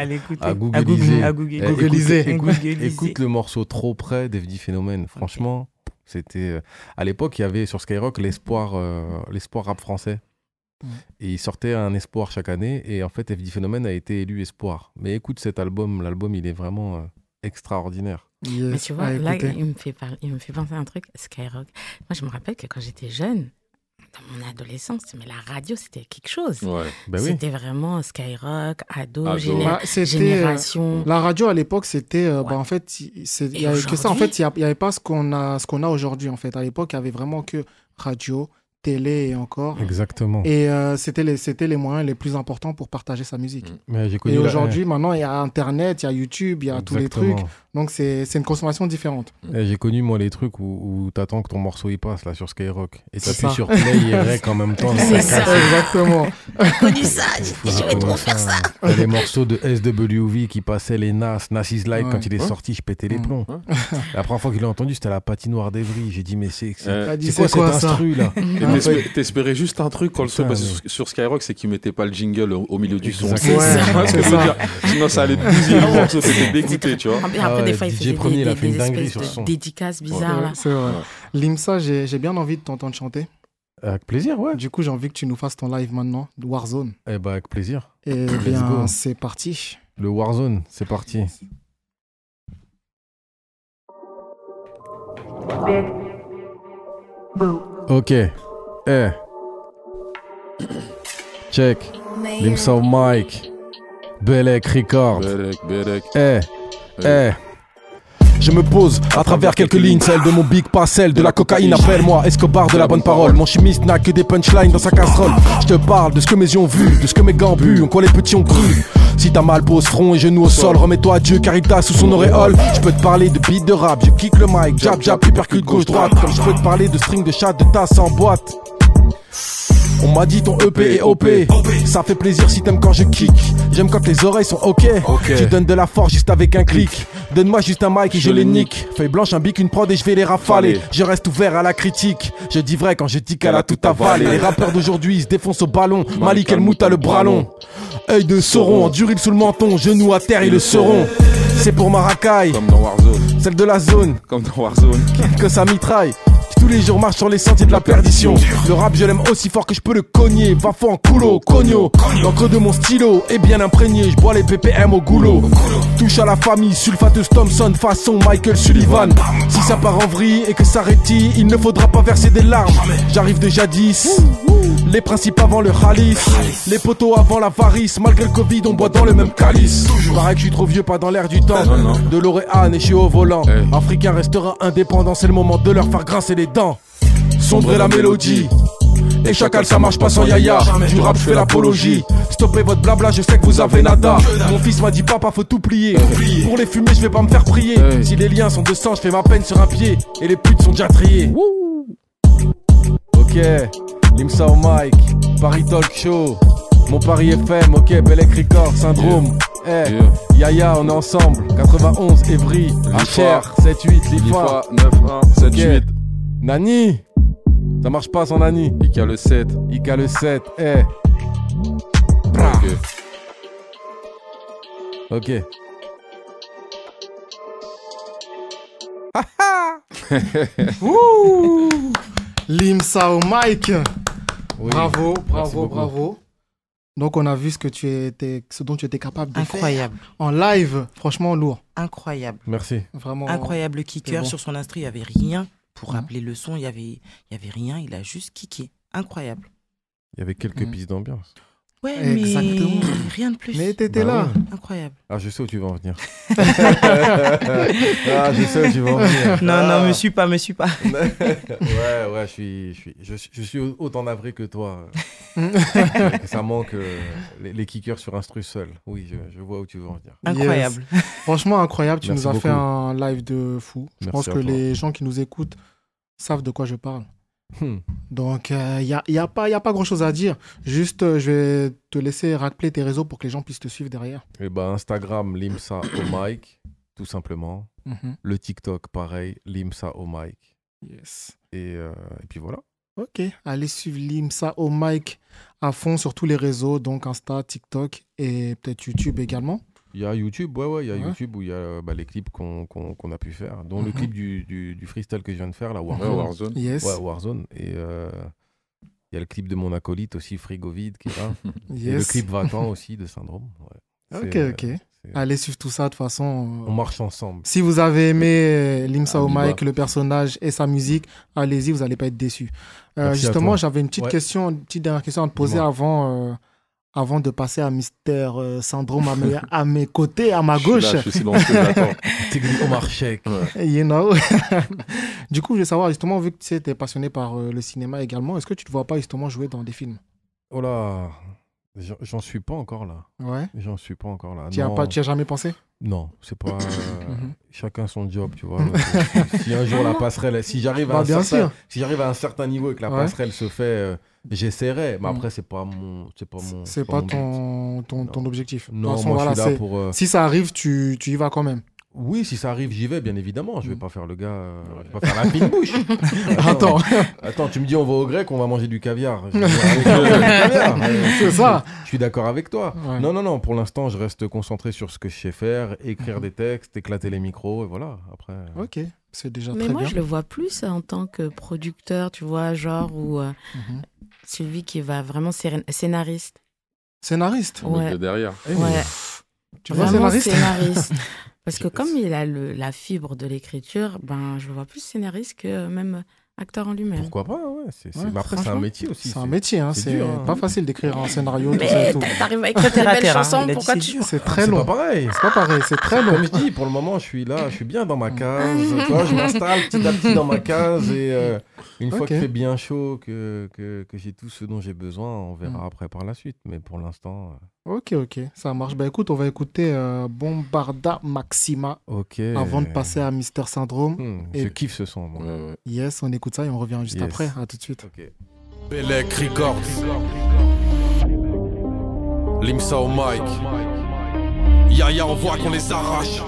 googliser. Écoute le morceau Trop près d'FD Phénomène. Franchement, c'était... À l'époque, il y avait sur Skyrock l'espoir rap français. Et il sortait un espoir chaque année. Et en fait, FD Phénomène a été élu espoir. Mais écoute cet album. L'album, il est vraiment extraordinaire. Mais tu vois, là, il me fait penser à un truc, Skyrock. Moi, je me rappelle que quand j'étais jeune, dans mon adolescence, mais la radio, c'était quelque chose. C'était vraiment Skyrock, ado. Génération. La radio, à l'époque, c'était... en fait, il n'y avait que ça. En fait, il n'y avait pas ce qu'on a aujourd'hui. En fait, à l'époque, il n'y avait vraiment que radio, télé et encore. Exactement. Et c'était les moyens les plus importants pour partager sa musique. Et aujourd'hui, maintenant, il y a Internet, il y a YouTube, il y a tous les trucs. Donc, c'est une consommation différente. Et j'ai connu, moi, les trucs où tu attends que ton morceau il passe là, sur Skyrock. Et tu appuies sur play et rec en même temps. C'est ça. Exactement. J'ai connu ça. Je vais trop faire ça. Les morceaux de SWV qui passaient les Nas Is Like, quand il est sorti, je pétais les plombs. La première fois qu'il l'a entendu, c'était à la patinoire d'Evry. J'ai dit, mais c'est quoi cet instru là? T'espérais juste un truc quand le son sur Skyrock, c'est qu'ils mettaient pas le jingle au milieu du son. Sinon, ça allait bousiller le morceau, c'était dégoûté, tu vois. Après, des fois, il faisait des espèces de dédicaces bizarres là. C'est vrai. Limsa, j'ai bien envie de t'entendre chanter. Avec plaisir, ouais. Du coup, j'ai envie que tu nous fasses ton live maintenant, Warzone. Eh ben, avec plaisir. Et bien, c'est parti. Le Warzone, c'est parti. Ok. Check. Limsa au mic. Belek Record. Je me pose à travers quelques lignes, celles de mon big pas, celle de la cocaïne. Appelle-moi Escobar de la bonne parole. Mon chimiste n'a que des punchlines dans sa casserole. Je te parle de ce que mes yeux ont vu, de ce que mes gants bu, en quoi les petits ont cru. Si t'as mal, pose front et genoux au sol. Remets-toi à Dieu car il t'a sous son auréole. Je peux te parler de beat de rap, je kick le mic, jab jab, hypercute gauche-droite. Comme je peux te parler de string de chat, de tasse en boîte. On m'a dit ton EP est OP. Ça fait plaisir si t'aimes quand je kick. J'aime quand les oreilles sont ok. Tu donnes de la force juste avec un clic. Donne-moi juste un mic et je les nique. Feuille blanche, un bic, une prod et je vais les rafaler. Je reste ouvert à la critique. Je dis vrai quand je dis qu'elle a tout avalé. Les rappeurs d'aujourd'hui ils se défoncent au ballon. Malik El Mouta le bras long. Œil de Sauron, enduril sous le menton. Genoux à terre ils le seront. C'est pour ma racaille. Comme dans Warzone. Celle de la zone. Comme dans Warzone. Que ça mitraille. Tous les jours marche sur les sentiers de la perdition. Le rap je l'aime aussi fort que je peux le cogner. Va fort en coulo, cogno. L'encre de mon stylo est bien imprégné. Je bois les BPM au goulot. Touche à la famille, sulfateuse Thompson façon Michael Sullivan. Si ça part en vrille et que ça rétille, il ne faudra pas verser des larmes. J'arrive de jadis. Les principes avant le khalis. Les poteaux avant l'avarice. Malgré le Covid on boit dans le même calice. Pareil que je suis trop vieux, pas dans l'air du temps. De l'Oréane et je suis au volant. Africain restera indépendant. C'est le moment de leur faire grincer les dents. Sombrer la mélodie. Et chacal ça marche pas sans yaya. Du rap je fais l'apologie. Stoppez votre blabla, je sais que vous avez nada. Mon fils m'a dit papa faut tout plier. Pour les fumer je vais pas me faire prier. Si les liens sont de sang je fais ma peine sur un pied. Et les putes sont déjà triées. Ok, Limsa au mic, Paris Talk Show, Mon Paris FM, ok, Bellec Record, Syndrome. Yaya, on est ensemble. 91, Evry, HR, 7-8, Lifa, 9-1, 7-8. Nani, ça marche pas sans Nani. Ika le 7. Ika le 7, Ok. Limsa au mic. Oui, Bravo. Donc on a vu ce dont tu étais capable de Incroyable. faire en live, franchement lourd. Incroyable. Merci. Vraiment incroyable kicker. Sur son instru, il n'y avait rien pour rappeler le son, il y avait rien, il a juste kické. Incroyable. Il y avait quelques pistes d'ambiance. Ouais, exactement. Mais rien de plus. Mais t'étais là. Ouais. Incroyable. Ah, je sais où tu vas en venir. Je sais où tu vas en venir. Non, me suis pas. Ouais, je suis autant navré que toi. Ça manque les kickers sur instru seul. Oui, je vois où tu veux en venir. Incroyable. Yes. Franchement, incroyable. Tu Merci nous as beaucoup. fait un live de fou. Je pense que les gens qui nous écoutent savent de quoi je parle. Donc, il y a pas grand-chose à dire. Juste, je vais te laisser rappeler tes réseaux pour que les gens puissent te suivre derrière. Et Instagram, Limsa au mic, tout simplement. Le TikTok, pareil, Limsa au mic. Yes. Et puis voilà. Ok, allez suivre Limsa au mic à fond sur tous les réseaux, donc Insta, TikTok et peut-être YouTube également. Il y a YouTube, il y a YouTube où il y a les clips qu'on a pu faire, dont le clip du freestyle que je viens de faire, là, Warzone. Yes. Ouais, Warzone. Et il y a le clip de mon acolyte aussi, Frigo Vide, qui est là. Yes. Et le clip Va-t'en aussi de Syndrome. Ouais. Ok. Allez suivre tout ça, de toute façon. On marche ensemble. Si vous avez aimé Limsa au mic, le personnage et sa musique, allez-y, vous n'allez pas être déçus. Justement, j'avais une petite question, une petite dernière question à te poser avant de passer à Mister Syndrome à mes côtés, à ma gauche. Je suis silencieux, j'attends. Omar Sheikh. You know. Du coup, je veux savoir, justement, vu que tu es passionné par le cinéma également, est-ce que tu ne te vois pas justement jouer dans des films? Oh là, j'en suis pas encore là. Ouais. J'en suis pas encore là. Tu n'y as jamais pensé? Non, c'est pas... chacun son job, tu vois. Si un jour la passerelle... Si j'arrive à un certain niveau et que la passerelle se fait... j'essaierai, mais après, c'est pas ton objectif. Non, façon, moi, je suis là pour... Si ça arrive, tu y vas quand même. Oui, si ça arrive, j'y vais, bien évidemment. Je vais pas faire le gars... je vais pas faire la fine bouche. Attends, tu me dis on va au grec, on va manger du caviar. C'est ça. Je suis d'accord avec toi. Ouais. Non, pour l'instant, je reste concentré sur ce que je sais faire, écrire des textes, éclater les micros, et voilà. Après... Ok, c'est déjà très bien. Mais moi, je le vois plus en tant que producteur, tu vois, genre, ou celui qui va vraiment scénariste. Scénariste? Ouais. Derrière. Ouais. Tu vois, scénariste. Parce que comme il a la fibre de l'écriture, je le vois plus scénariste que même acteur en lui-même. Pourquoi pas, ouais. Mais après, c'est un métier aussi. C'est un métier, hein. C'est dur, pas facile d'écrire un scénario. Mais t'arrives à écrire des belles chansons, pourquoi tu... C'est très long. C'est pas pareil. C'est pas pareil, c'est très long. Comme je dis, pour le moment, je suis là, je suis bien dans ma case. Tu vois, je m'installe petit à petit dans ma case et une fois qu'il fait bien chaud, que j'ai tout ce dont j'ai besoin, on verra après par la suite. Mais pour l'instant... Ok, ça marche. Bah écoute, on va écouter Bombarda Maxima avant de passer à Mister Syndrome. Je kiffe ce son. Moi. Yes, on écoute ça et on revient juste après. À tout de suite. Okay. Belek Records, Limsa au mic, Yaya, on voit qu'on les arrache.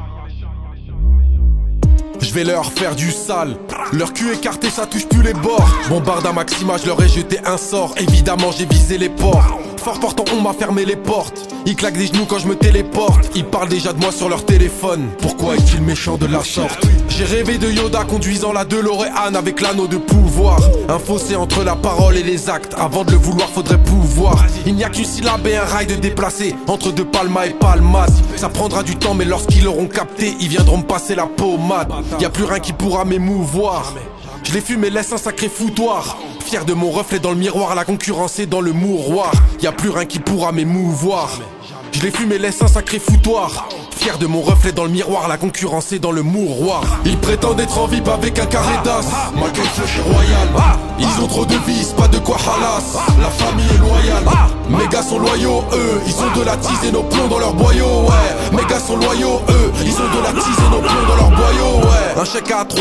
Je vais leur faire du sale. Leur cul écarté, ça touche plus les bords. Bombarda Maxima, je leur ai jeté un sort. Évidemment, j'ai visé les ports. Fort portant, on m'a fermé les portes. Ils claquent des genoux quand je me téléporte. Ils parlent déjà de moi sur leur téléphone. Pourquoi est-il méchant de la sorte? J'ai rêvé de Yoda conduisant la DeLorean avec l'anneau de pouvoir. Un fossé entre la parole et les actes. Avant de le vouloir, faudrait pouvoir. Il n'y a qu'une syllabe et un rail de déplacé. Entre deux Palma et Palmas. Ça prendra du temps, mais lorsqu'ils l'auront capté, ils viendront me passer la pommade. Y'a plus rien qui pourra m'émouvoir. Je les fume et laisse un sacré foutoir. Fier de mon reflet dans le miroir, la concurrence est dans le mouroir. Y'a plus rien qui pourra m'émouvoir. Je les fume et laisse un sacré foutoir. Fier de mon reflet dans le miroir, la concurrence est dans le mouroir. Ils prétendent être en VIP avec un carré d'as. Malgré le flush royal. Ils ont trop de vices, pas de quoi halas. La famille est loyale. Mes gars sont loyaux, eux. Ils ont de la tise et nos plombs dans leur boyau, ouais. Mes gars sont loyaux, eux. Ils ont de la tise et nos plombs dans leur boyau, ouais. Un chèque à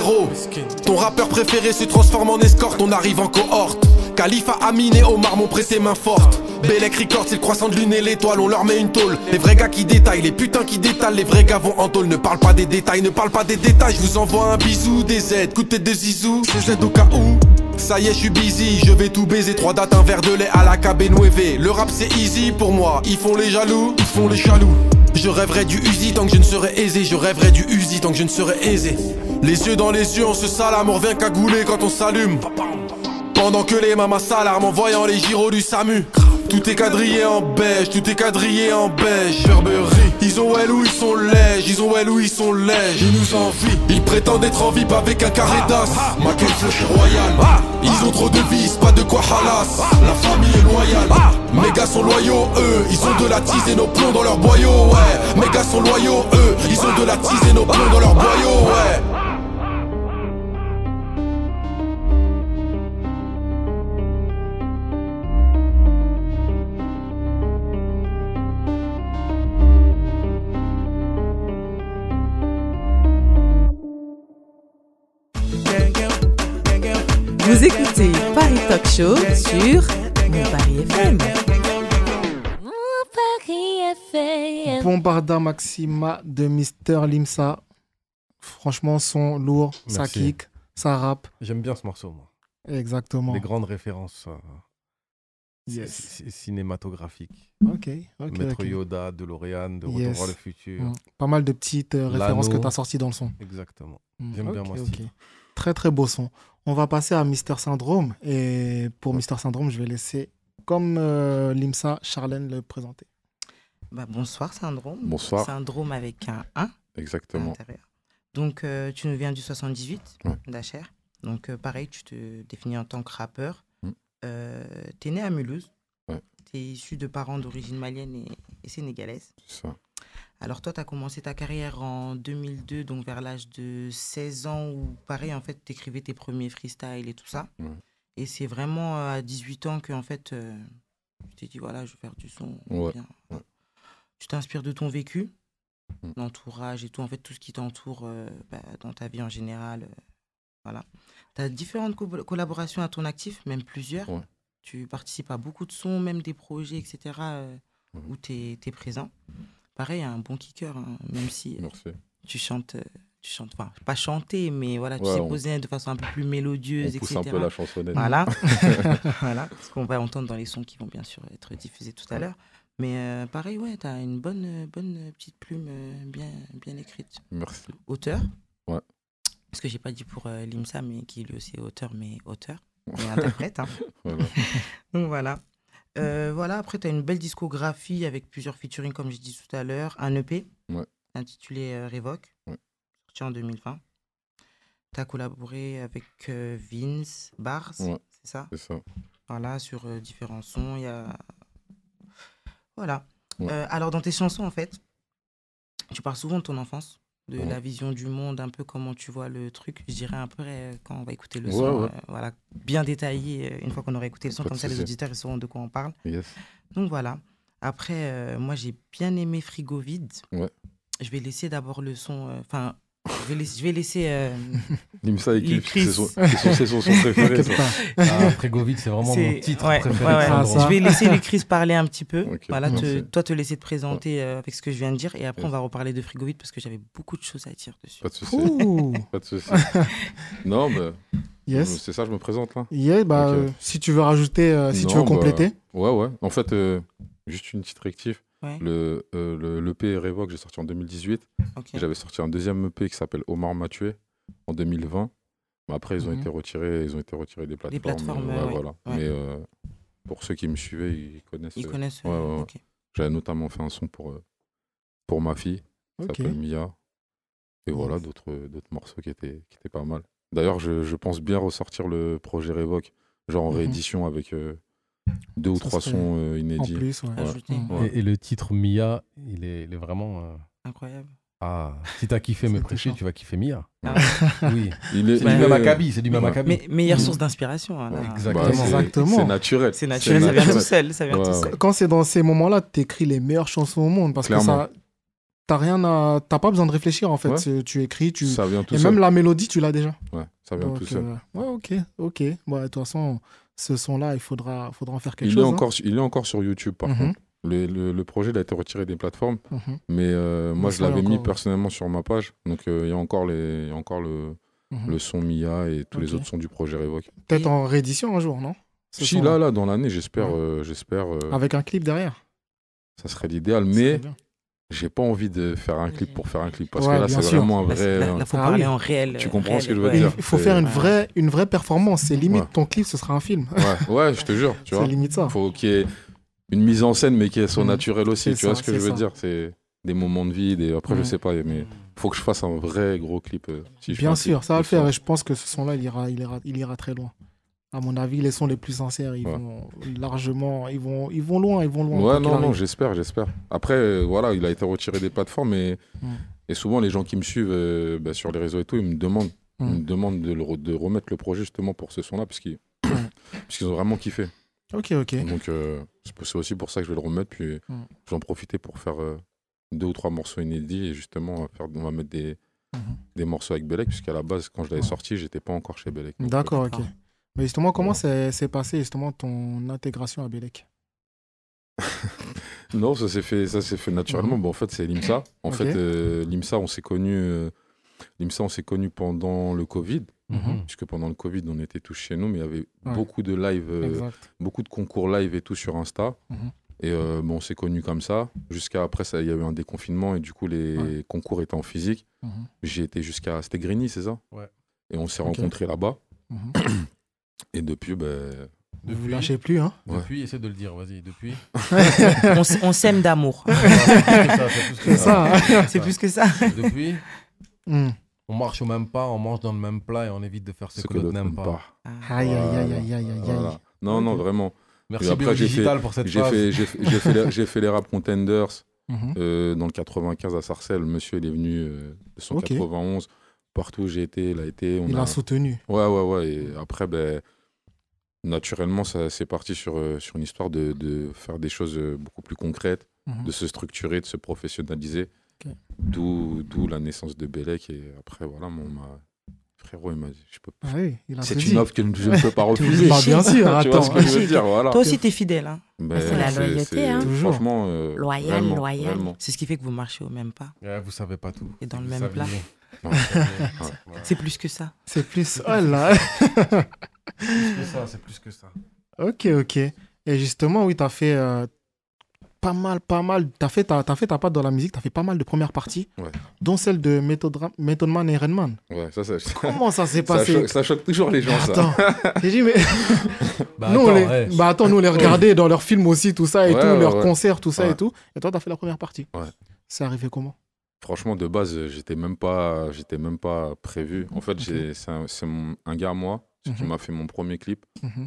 3-0. Ton rappeur préféré se transforme en escorte, on arrive en cohorte. Khalifa, Amine et Omar m'ont prêté main forte. Belek Records, c'est le croissant de lune et l'étoile, on leur met une tôle. Les vrais gars qui détaillent, les putains qui détalent, les vrais gars vont en tôle. Ne parle pas des détails, ne parle pas des détails. Je vous envoie un bisou, des aides, coup de tête de zizou. C'est Z au cas où. Ça y est, je suis busy, je vais tout baiser. 3 dates, un verre de lait à la Cabenueve. Le rap c'est easy pour moi, ils font les jaloux, ils font les jaloux. Je rêverai du Uzi tant que je ne serai aisé. Je rêverai du Uzi tant que je ne serai aisé. Les yeux dans les yeux, on se salame, on revient cagoulé quand on s'allume. Pendant que les mamas s'alarment en voyant les gyros du SAMU. Tout est quadrillé en beige, tout est quadrillé en beige. Berberie. Ils ont elle où ils sont lèges, ils ont elle où ils sont lèges. Ils nous envient, ils prétendent être en VIP avec un carré d'as. Ma quelle flush royale. Ils ont trop de vices, pas de quoi halas. La famille est loyale. Mes gars sont loyaux, eux. Ils ont de la tise et nos plombs dans leur boyau, ouais. Mes gars sont loyaux, eux. Ils ont de la tise et nos plombs dans leur boyau, ouais. Vous écoutez Paris Talk Show sur Mon Paris FM. Bombarda Maxima de Mister Limsa. Franchement, son lourd, ça kick, ça rappe. J'aime bien ce morceau, moi. Exactement. Des grandes références cinématographiques. Ok. Maître Yoda, DeLorean, de Retour vers le futur. Pas mal de petites références que tu as sorties dans le son. Exactement. J'aime bien moi ce titre. Très très beau son. On va passer à Mister Syndrome. Et pour Mister Syndrome, je vais laisser, comme Limsa, Charlène le présenter. Bonsoir Syndrome. Bonsoir. Syndrome avec un 1. Exactement. Donc tu nous viens du 78, d'Acher. Donc pareil, tu te définis en tant que rappeur. T'es né à Mulhouse. T'es issu de parents d'origine malienne et sénégalaise. C'est ça. Alors toi, tu as commencé ta carrière en 2002, donc vers l'âge de 16 ans, où pareil, en fait, tu écrivais tes premiers freestyles et tout ça. Et c'est vraiment à 18 ans que, en fait, tu t'es dit, voilà, je vais faire du son. Bien. Tu t'inspires de ton vécu, l'entourage et tout, en fait, tout ce qui t'entoure dans ta vie en général. Voilà. Tu as différentes collaborations à ton actif, même plusieurs. Tu participes à beaucoup de sons, même des projets, etc., où tu es présent. Pareil, un bon kicker, hein, même si tu chantes, enfin, pas chanter, mais voilà, tu sais poser de façon un peu plus mélodieuse, on pousse etc. un peu la chansonnette. Voilà, voilà, ce qu'on va entendre dans les sons qui vont bien sûr être diffusés tout à l'heure. Mais pareil, tu as une bonne petite plume bien écrite. Merci. Auteur. Parce que j'ai pas dit pour Limsa, mais qui lui aussi est auteur, mais interprète. Hein. Donc voilà. Après, tu as une belle discographie avec plusieurs featuring, comme je dis tout à l'heure. Un EP intitulé Révoque, sorti en 2020. as collaboré avec Vince Bars, Ouais. c'est ça? C'est ça. Voilà, sur différents sons. Voilà. Ouais. Alors, dans tes chansons, en fait, tu parles souvent de ton enfance, de Ouais. la vision du monde, un peu comment tu vois le truc. Je dirais un peu quand on va écouter le Ouais, son, ouais. voilà, bien détaillé, une fois qu'on aura écouté le son, Pas de comme ça les souci. auditeurs ils sauront de quoi on parle. Yes. Donc voilà. Après, moi j'ai bien aimé Frigo Vide. Ouais. Je vais laisser d'abord le son. Enfin, je vais laisser. Limsa et Les Cliff, Chris. c'est son son préféré. ça. Ah, Frigovic, c'est vraiment mon titre ouais, préféré. ouais, ouais. de Sandro. Je vais laisser les Chris parler un petit peu. Ok, Voilà, merci. toi te laisser te présenter avec ce que je viens de dire. Et après, Yes. on va reparler de Frigo Vide parce que j'avais beaucoup de choses à dire dessus. Pas de souci. Ouh. Pas de souci. Non, mais Yes. c'est ça, je me présente là. Yeah, bah, Ok. si tu veux rajouter, si tu Non, veux compléter. Ouais. En fait, juste une petite rectif. Ouais. L'EP Révoque, j'ai sorti en 2018. Ok. J'avais sorti un deuxième EP qui s'appelle Omar m'a tué en 2020. Mais après, ils ont été retirés des plateformes. plateformes, ouais, ouais. voilà. Ouais. Mais pour ceux qui me suivaient, ils connaissent. Ils connaissent. ouais. Ok. J'avais notamment fait un son pour ma fille, qui Ok. s'appelle Mia. Et voilà, d'autres morceaux qui étaient pas mal. D'ailleurs, je pense bien ressortir le projet Révoque, genre en réédition avec 2 ou Ça 3 serait sons En inédits. plus, ouais. Ajouter. Ouais. Et le titre Mia, il est vraiment. Incroyable. Ah, si t'as kiffé me C'est prêcher, touchant. tu vas kiffer Mia. Ah Oui. Il C'est du même acabit, c'est du même acabit. Mais meilleure source d'inspiration. Voilà. Exactement. Bah, Exactement. C'est naturel. C'est naturel, ça vient tout seul. Ça vient Ouais, tout ouais. seul. Quand c'est dans ces moments-là, t'écris les meilleures chansons au monde parce Clairement. que t'as pas besoin de réfléchir en fait. Ouais. Tu écris, Ça vient tout et seul. même la mélodie, tu l'as déjà. Ouais, ça vient Donc, tout seul. ouais, ok. Bon, de toute façon, ce son-là, il faudra en faire quelque Il chose. est encore sur YouTube, par Mhm. contre. Le projet il a été retiré des plateformes, Mhm. mais moi Le je son est l'avais mis encore- personnellement sur ma page. Donc il y a encore le Mhm. son Mia et tous les Ok. autres sons du projet Révoque. Peut-être en réédition un jour, non? Ce Si son-là. là, dans l'année, j'espère, Avec un clip derrière. ça serait l'idéal, Ça mais serait bien. j'ai pas envie de faire un clip pour faire un clip parce Ouais, que là bien c'est sûr. vraiment un Là, vrai. là, faut Ah parler oui. en réel. Tu comprends ce que je veux ouais. dire. Il faut C'est- faire une vraie performance. C'est limite Ouais. ton clip, ce sera un film. Ouais, je te jure, tu vois. C'est limite ça. Faut qu'il y ait une mise en scène, mais qu'elle soit Mhm. naturelle aussi. C'est Tu vois ça, ce que je c'est veux ça. dire? C'est des moments de vie, après je Mhm. sais pas, mais faut que je fasse un vrai gros clip. Si je fais Bien un sûr, clip, ça va le il faut. faire. Et je pense que ce son-là, il ira très loin. À mon avis, les sons les plus sincères, ils Ouais. vont largement, ils vont loin, Ouais, quoi qu'il non, arrive. j'espère. Après, voilà, il a été retiré des plateformes et souvent les gens qui me suivent sur les réseaux et tout, ils me demandent de remettre le projet justement pour ce son-là parce qu'ils ont vraiment kiffé. Ok. Donc c'est aussi pour ça que je vais le remettre, puis j'en profiter pour faire 2 ou 3 morceaux inédits et justement on va mettre des morceaux avec Belek, puisqu'à la base, quand je l'avais sorti, j'étais pas encore chez Belek. Donc, D'accord, ok. Mais justement, comment s'est passé justement ton intégration à Belek? Non, ça s'est fait naturellement. Bon, en fait, c'est l'IMSA. En Ok. fait, l'IMSA, on s'est connus pendant le Covid. Mhm. Puisque pendant le Covid, on était tous chez nous, mais il y avait Ouais. beaucoup de live, Exact. beaucoup de concours live et tout sur Insta. Mhm. Et bon, on s'est connus comme ça. Jusqu'à après, il y a eu un déconfinement et du coup, les concours étaient en physique. Mhm. J'ai été c'était Grigny, c'est ça? Ouais. Et on s'est Ok. rencontrés là-bas. Mhm. Et depuis, Vous lâchez plus, hein? Depuis, essaie de le dire, vas-y, depuis. On s'aime d'amour. C'est ça. Hein. C'est plus que ça. Depuis, Hmm. on marche au même pas, on mange dans le même plat et on évite de faire ce que l'autre n'aime pas. Aïe, aïe, aïe, aïe. Voilà. Non, vraiment. Merci Et après, Bio Digital pour cette J'ai phrase. j'ai fait les Rap Contenders Mhm. dans le 95 à Sarcelles. Le monsieur, il est venu de son Ok. 91. Partout où j'ai été, il a été. Il a soutenu. Ouais. Et après, naturellement, ça c'est parti sur une histoire de faire des choses beaucoup plus concrètes, Mhm. de se structurer, de se professionnaliser. Ok. D'où la naissance de Belek. Et après, voilà, frérot, il m'a dit, je peux pas. Ah oui, il a C'est tout une dit. offre que je ne peux pas refuser. Bah, bien sûr, Tu vois attends. ce que je veux dire, voilà. Toi aussi, t'es fidèle. Hein. Ben, C'est la loyauté, hein. Toujours. Franchement, Loyal. réellement. C'est ce qui fait que vous marchez au même pas. Ouais, vous savez pas tout. Et dans le Vous même savez plat. bien. Ouais. Voilà. C'est plus que ça. C'est plus. Oh là. Plus que ça, c'est plus que ça. Ok. Et justement, oui, t'as fait pas mal. T'as fait ta patte dans la musique, t'as fait pas mal de premières parties, Ouais. dont celle de Method Man et Redman. Ouais, ça Comment ça s'est passé? ça choque toujours les gens, ça. Attends, j'ai dit, mais. Bah, nous, attends, nous, on les regardait dans leurs films aussi, tout ça et Ouais, tout, leurs ouais. concerts, tout ça Ouais. et tout. Et toi, t'as fait la première partie. Ouais. C'est arrivé comment? Franchement, de base, j'étais même pas prévu. En fait, c'est un gars à moi qui m'a fait mon premier clip.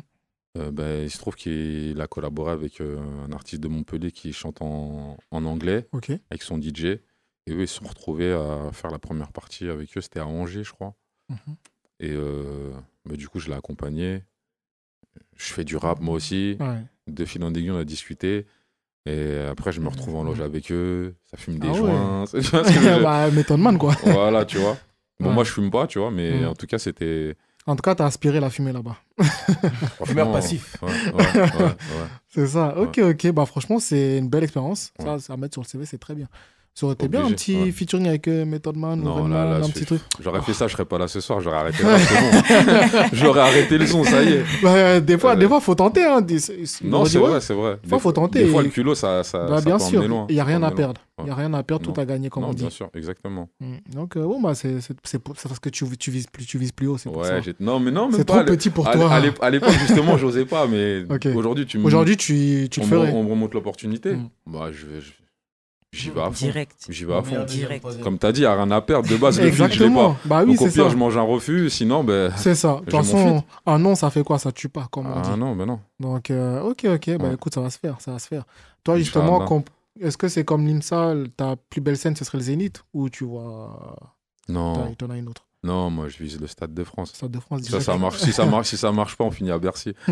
Il se trouve qu'il a collaboré avec un artiste de Montpellier qui chante en anglais, avec son DJ. Et eux, ils se sont retrouvés à faire la première partie avec eux. C'était à Angers, je crois. Et du coup, je l'ai accompagné. Je fais du rap, moi aussi. De fil en aiguille, on a discuté. Et après, je me retrouve en loge avec eux. Ça fume des joints. Tu vois ce que je veux dire? Méthode man, quoi. Voilà, tu vois. Bon, moi, je fume pas, tu vois. Mais en tout cas, c'était... En tout cas, t'as aspiré la fumée là-bas. Fumeur passif. Ouais. C'est ça. Ok. Bah, franchement, c'est une belle expérience. Ça, à mettre sur le CV, c'est très bien. Ça aurait été bien un petit featuring avec Method Man ou Redman, un petit truc. J'aurais fait ça, je serais pas là ce soir, j'aurais arrêté là, c'est bon. J'aurais arrêté le son, ça y est. Bah, des fois, faut tenter. Hein. Non, c'est vrai. Des fois, faut tenter. Des fois, le culot, ça bien peut sûr, emmener loin. Il n'y a rien à perdre. Il n'y a rien à perdre, tout à gagner, comme on dit. Bien sûr, exactement. Donc, c'est parce que tu vises plus haut, c'est pour ça. Non, mais c'est trop petit pour toi. À l'époque, justement, j'osais pas, mais aujourd'hui, tu le ferais. On me remonte l'opportunité. Bah, j'y vais à fond. J'y vais à fond. Direct. Comme tu as dit, il n'y a rien à perdre. De base, le film, je l'ai pas. Bah oui, donc, au c'est pire, ça. je mange un refus. Sinon, c'est ça. De toute façon, un non, ça fait quoi? Ça tue pas, comme on dit. Ah non, ben non. Donc, ok. Bah écoute, ça va se faire. Toi, justement, est-ce que c'est comme l'IMSA, ta plus belle scène, ce serait le Zénith? Ou tu vois. Non. T'en as une autre? Non, moi je vise le Stade de France. Stade de France, ça marche. Si ça marche pas, on finit à Bercy. Tu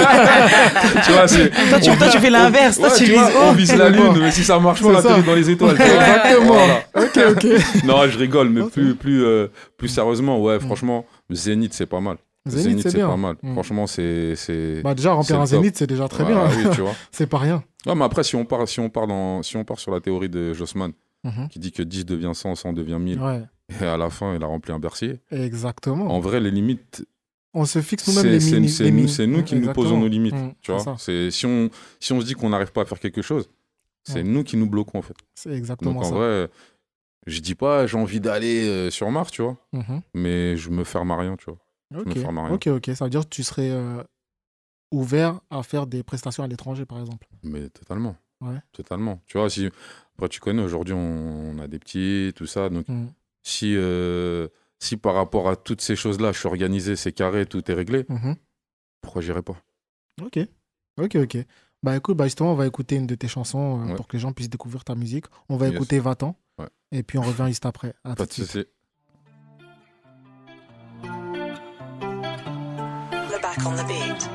vois, toi, tu fais l'inverse. Ouais, on vise la lune, mais si ça marche pas, on atterrit dans les étoiles. Exactement. Voilà. Ok. Non, je rigole, mais plus sérieusement, franchement, Zénith, c'est pas mal. Zénith, c'est pas mal. Franchement, c'est. Bah déjà, remplir un Zénith, c'est déjà très bien. Oui, tu vois. C'est pas rien. Ouais, mais après, si on part sur la théorie de Jossman, qui dit que 10 devient 100, 100 devient 1000. Ouais. Et à la fin, il a rempli un Bercy. Exactement. En vrai, les limites. On se fixe nous-mêmes les limites. C'est nous qui nous posons nos limites. Tu vois, si on se dit qu'on n'arrive pas à faire quelque chose, c'est nous qui nous bloquons en fait. C'est exactement ça. Donc en vrai, je dis pas j'ai envie d'aller sur Mars, tu vois, mais je me ferme à rien, tu vois. Ok. Ça veut dire que tu serais ouvert à faire des prestations à l'étranger, par exemple. Mais totalement. Ouais. Totalement. Tu vois, après tu connais, aujourd'hui on a des petits, tout ça, donc. Si par rapport à toutes ces choses-là, je suis organisé, c'est carré, tout est réglé, pourquoi j'irais pas? Ok. Bah écoute, justement, on va écouter une de tes chansons pour que les gens puissent découvrir ta musique. On va écouter Va-t'en. Et puis on revient juste après. Pas de souci. The back on the beat.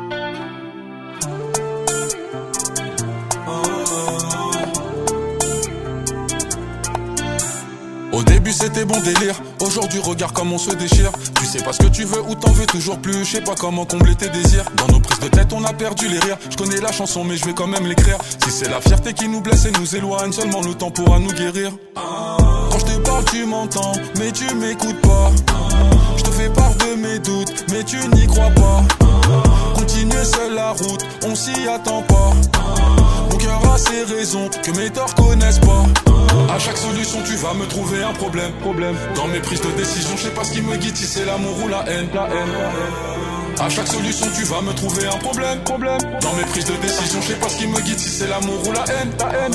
Au début c'était bon délire, aujourd'hui regarde comme on se déchire. Tu sais pas ce que tu veux ou t'en veux toujours plus, je sais pas comment combler tes désirs. Dans nos prises de tête on a perdu les rires, je connais la chanson mais je vais quand même l'écrire. Si c'est la fierté qui nous blesse et nous éloigne, seulement le temps pourra nous guérir. Quand je te parle tu m'entends, mais tu m'écoutes pas. Je te fais part de mes doutes, mais tu n'y crois pas. Continue seule la route, on s'y attend pas. Mon cœur a ses raisons que mes torts connaissent pas. À chaque solution tu vas me trouver un problème. Dans mes prises de décision je sais pas ce qui me guide, si c'est l'amour ou la haine. À chaque solution tu vas me trouver un problème. Dans mes prises de décision je sais pas ce qui me guide, si c'est l'amour ou la haine.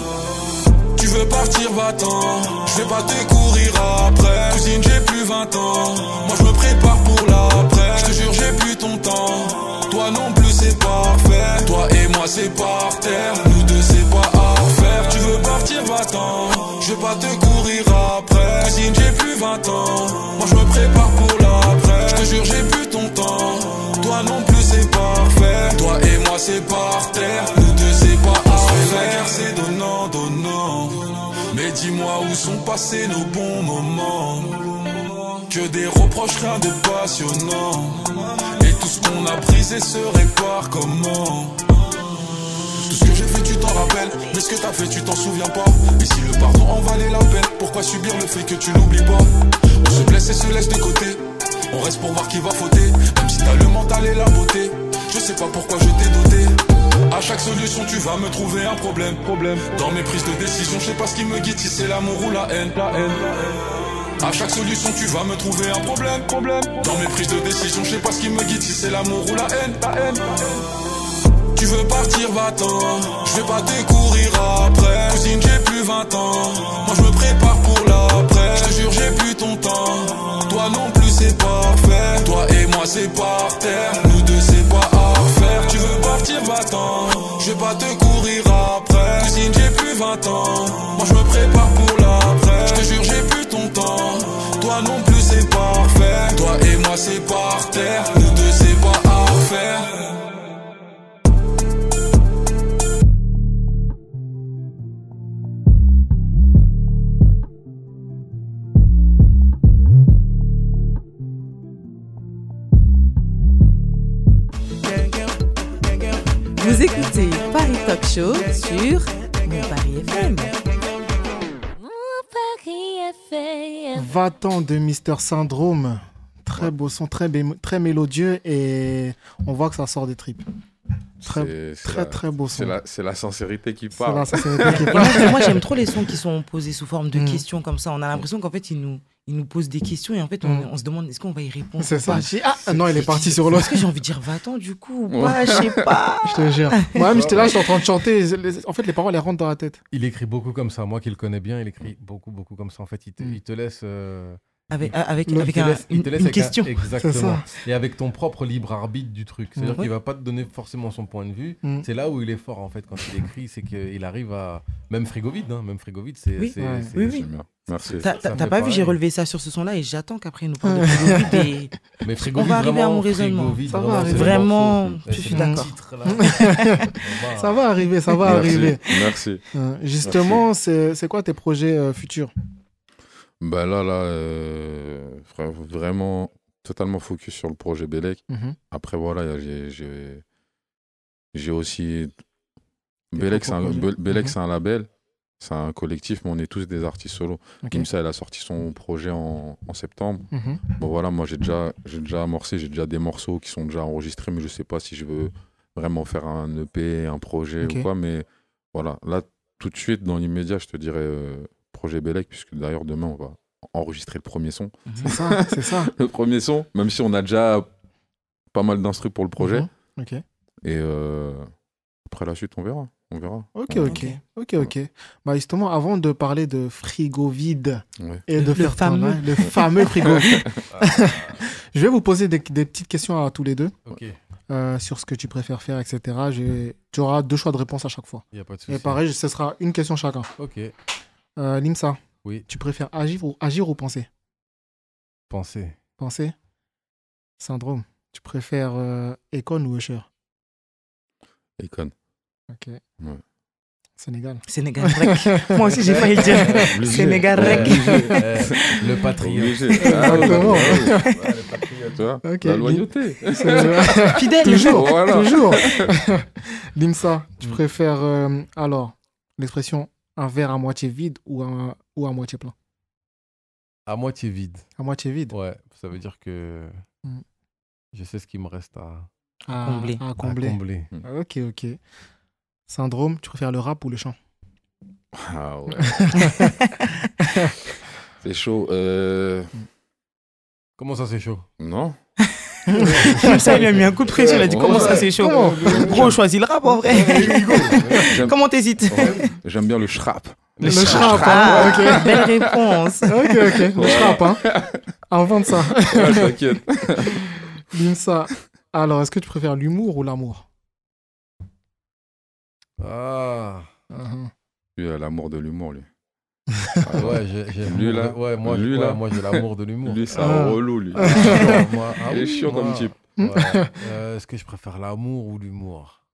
Tu veux partir, va-t'en, je vais pas te courir après. Cousine j'ai plus 20 ans, moi je me prépare pour l'après. Je te jure j'ai plus ton temps, toi non plus c'est parfait. Toi et moi c'est par terre, nous deux c'est pas à refaire. Tu veux partir, va-t'en, je vais pas te courir après. Cousine j'ai plus 20 ans, moi je me prépare pour l'après. Je te jure j'ai plus ton temps, toi non plus c'est parfait. Toi et moi c'est par terre, nous deux c'est pas à refaire. La guerre c'est donnant. Mais dis-moi où sont passés nos bons moments. Que des reproches, rien de passionnant. Et tout ce qu'on a brisé se répare comment? Tout ce que j'ai fait tu t'en rappelles, mais ce que t'as fait tu t'en souviens pas. Et si le pardon en valait la peine, pourquoi subir le fait que tu l'oublies pas? On se blesse et se laisse de côté, on reste pour voir qui va fauter. Même si t'as le mental et la beauté, je sais pas pourquoi je t'ai doté. À chaque solution tu vas me trouver un problème. Dans mes prises de décision je sais pas ce qui me guide, si c'est l'amour ou la haine. À chaque solution tu vas me trouver un problème. Dans mes prises de décision je sais pas ce qui me guide, si c'est l'amour ou la haine. Tu veux partir, va-t'en, je vais pas te courir après. Cousine j'ai plus plus 20 ans. Moi je me prépare pour l'après. Je te jure j'ai plus ton temps. Toi non plus c'est parfait. Toi et moi c'est par terre. Nous deux c'est pas à refaire. Tu veux partir, va-t'en. Je vais pas te courir après. Cousine j'ai plus 20 ans. Moi je me prépare pour l'après. Je te jure j'ai plus ton temps. Toi non plus c'est parfait. Toi et moi c'est par terre. Nous deux c'est pas à refaire. Vous écoutez Paris Talk Show sur Mon Paris FM. Va-t'en de Mister Syndrome. Très beau son, très mélodieux et on voit que ça sort des tripes. Très beau son. C'est la sincérité qui parle. Moi, j'aime trop les sons qui sont posés sous forme de questions comme ça. On a l'impression qu'en fait, ils nous posent des questions et en fait, on se demande est-ce qu'on va y répondre. C'est ça. Non, il est parti sur l'autre. Est-ce que j'ai envie de dire va-t'en du coup ou pas, je sais pas. Je te jure. Moi-même, j'étais là, j'étais en train de chanter. En fait, les paroles, elles rentrent dans la tête. Il écrit beaucoup comme ça. Moi qui le connais bien, il écrit beaucoup comme ça. En fait, il te laisse... Avec une question. Exactement. Et avec ton propre libre arbitre du truc. C'est-à-dire qu'il va pas te donner forcément son point de vue. C'est là où il est fort en fait quand il écrit, c'est qu'il arrive à... Même Frigovide, c'est... Oui. Merci. T'as pas vu, j'ai relevé ça sur ce son-là et j'attends qu'après il nous parle de Frigovide. Mais Frigovide, on va arriver à mon raisonnement. Ça va arriver. Vraiment, je suis d'accord. Ça va arriver. Merci. Justement, c'est quoi tes projets futurs? Bah là, vraiment totalement focus sur le projet Bélec. Après, voilà, j'ai aussi... Bélec, c'est un label, c'est un collectif, mais on est tous des artistes solos. Limsa, elle a sorti son projet en septembre. Bon, voilà, moi, j'ai déjà amorcé, j'ai déjà des morceaux qui sont déjà enregistrés, mais je sais pas si je veux vraiment faire un EP, un projet ou quoi. Mais voilà, là, tout de suite, dans l'immédiat, je te dirais... projet Bélec, puisque d'ailleurs demain on va enregistrer le premier son. C'est ça. Le premier son, même si on a déjà pas mal d'instrus pour le projet. Et après la suite, on verra. Ok. Bah justement, avant de parler de Frigovide et de le fameux Frigovide, je vais vous poser des petites questions à tous les deux. Sur ce que tu préfères faire, etc. Tu auras 2 choix de réponse à chaque fois. Y a pas de souci. Et pareil, ce sera une question chacun. Ok. Limsa, oui. Tu préfères agir ou penser? Penser. Syndrome, tu préfères Akon ou Usher? Akon. Ok. Ouais. Sénégal rec. Moi aussi j'ai failli dire Sénégal rec. Le patriote. Exactement. Le patriote, la loyauté. Fidèle. Toujours. Limsa, tu préfères alors l'expression un verre à moitié vide ou à moitié plein? À moitié vide. À moitié vide? Ouais, ça veut dire que je sais ce qu'il me reste à combler. Ok. Syndrome, tu préfères le rap ou le chant? Ah ouais. C'est chaud. Comment ça, c'est chaud? Non. Ça, il a mis un coup de pression, il a dit comment ça c'est chaud. Gros, choisis le rap en vrai. Comment t'hésites? J'aime bien le schrap. Le schrap, ok. Belle réponse. Ok. Le schrap, hein. Invente ça. T'inquiète. Limsa, alors est-ce que tu préfères l'humour ou l'amour? Lui a l'amour de l'humour, lui. Ouais, j'aime lui là. Ouais, moi j'ai l'amour de l'humour. Lui, c'est un relou, lui. Il est chiant comme type. Est-ce que je préfère l'amour ou l'humour?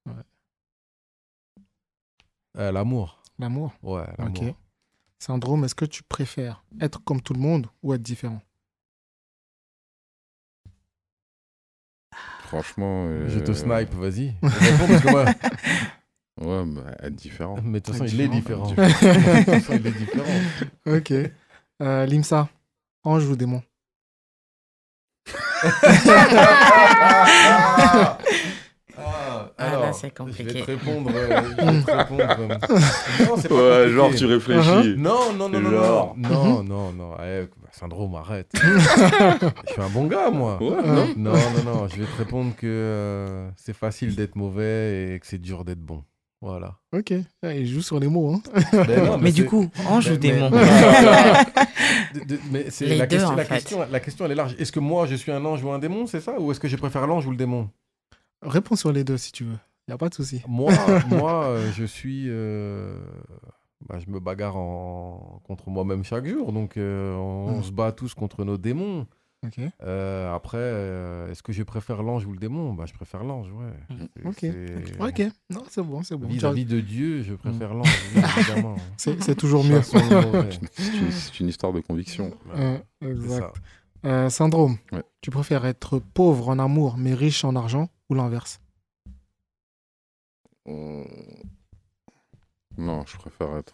L'amour. L'amour? Ouais, l'amour. Ok. Syndrome, est-ce que tu préfères être comme tout le monde ou être différent? Franchement... Je te snipe, vas-y. Réponds parce que moi... Ouais, bah, être différent. Mais de toute façon, il est différent. Ok. Limsa, ange ou démon? Alors, là, c'est compliqué. Je vais te répondre. Non, c'est pas genre, tu réfléchis. Non. Non. Syndrome, arrête. Je suis un bon gars, moi. Ouais, non. Je vais te répondre que c'est facile d'être mauvais et que c'est dur d'être bon. Voilà. Ok, il joue sur les mots. Hein. Non, mais du coup, ange ou démon? Mais c'est Les la deux, question, en la, fait. question, la question, elle est large. Est-ce que moi, je suis un ange ou un démon, c'est ça? Ou est-ce que je préfère l'ange ou le démon? Réponds sur les deux si tu veux. Il n'y a pas de souci. Moi, je suis... je me bagarre contre moi-même chaque jour. Donc, on se bat tous contre nos démons. Ok. Après, est-ce que je préfère l'ange ou le démon? Je préfère l'ange, ouais. Ok. Non, c'est bon, c'est bon. Vis-à-vis de Dieu, je préfère l'ange, évidemment. C'est toujours mieux. C'est une histoire de conviction. Exact. Syndrome, ouais. Tu préfères être pauvre en amour mais riche en argent ou l'inverse? Non, je préfère être...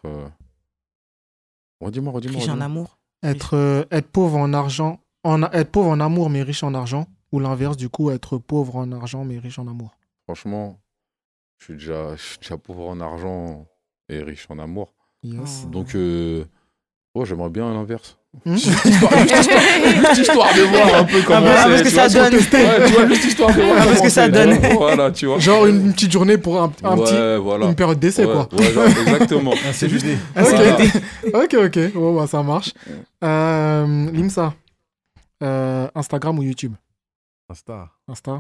Redis-moi. Riche en amour. Être pauvre en argent... Être pauvre en amour mais riche en argent, ou l'inverse, du coup, être pauvre en argent mais riche en amour? Franchement, je suis déjà pauvre en argent et riche en amour. Yes. Donc, j'aimerais bien l'inverse. Juste histoire de voir un peu comment c'est. Parce que ça donne. Ouais, tu vois, juste histoire de voir parce que ça donne. Voilà, tu vois. Genre une petite journée pour une période d'essai, quoi. Ouais, genre, exactement. C'est juste... Ok. Bon, ça marche. Limsa, Instagram ou YouTube? Insta.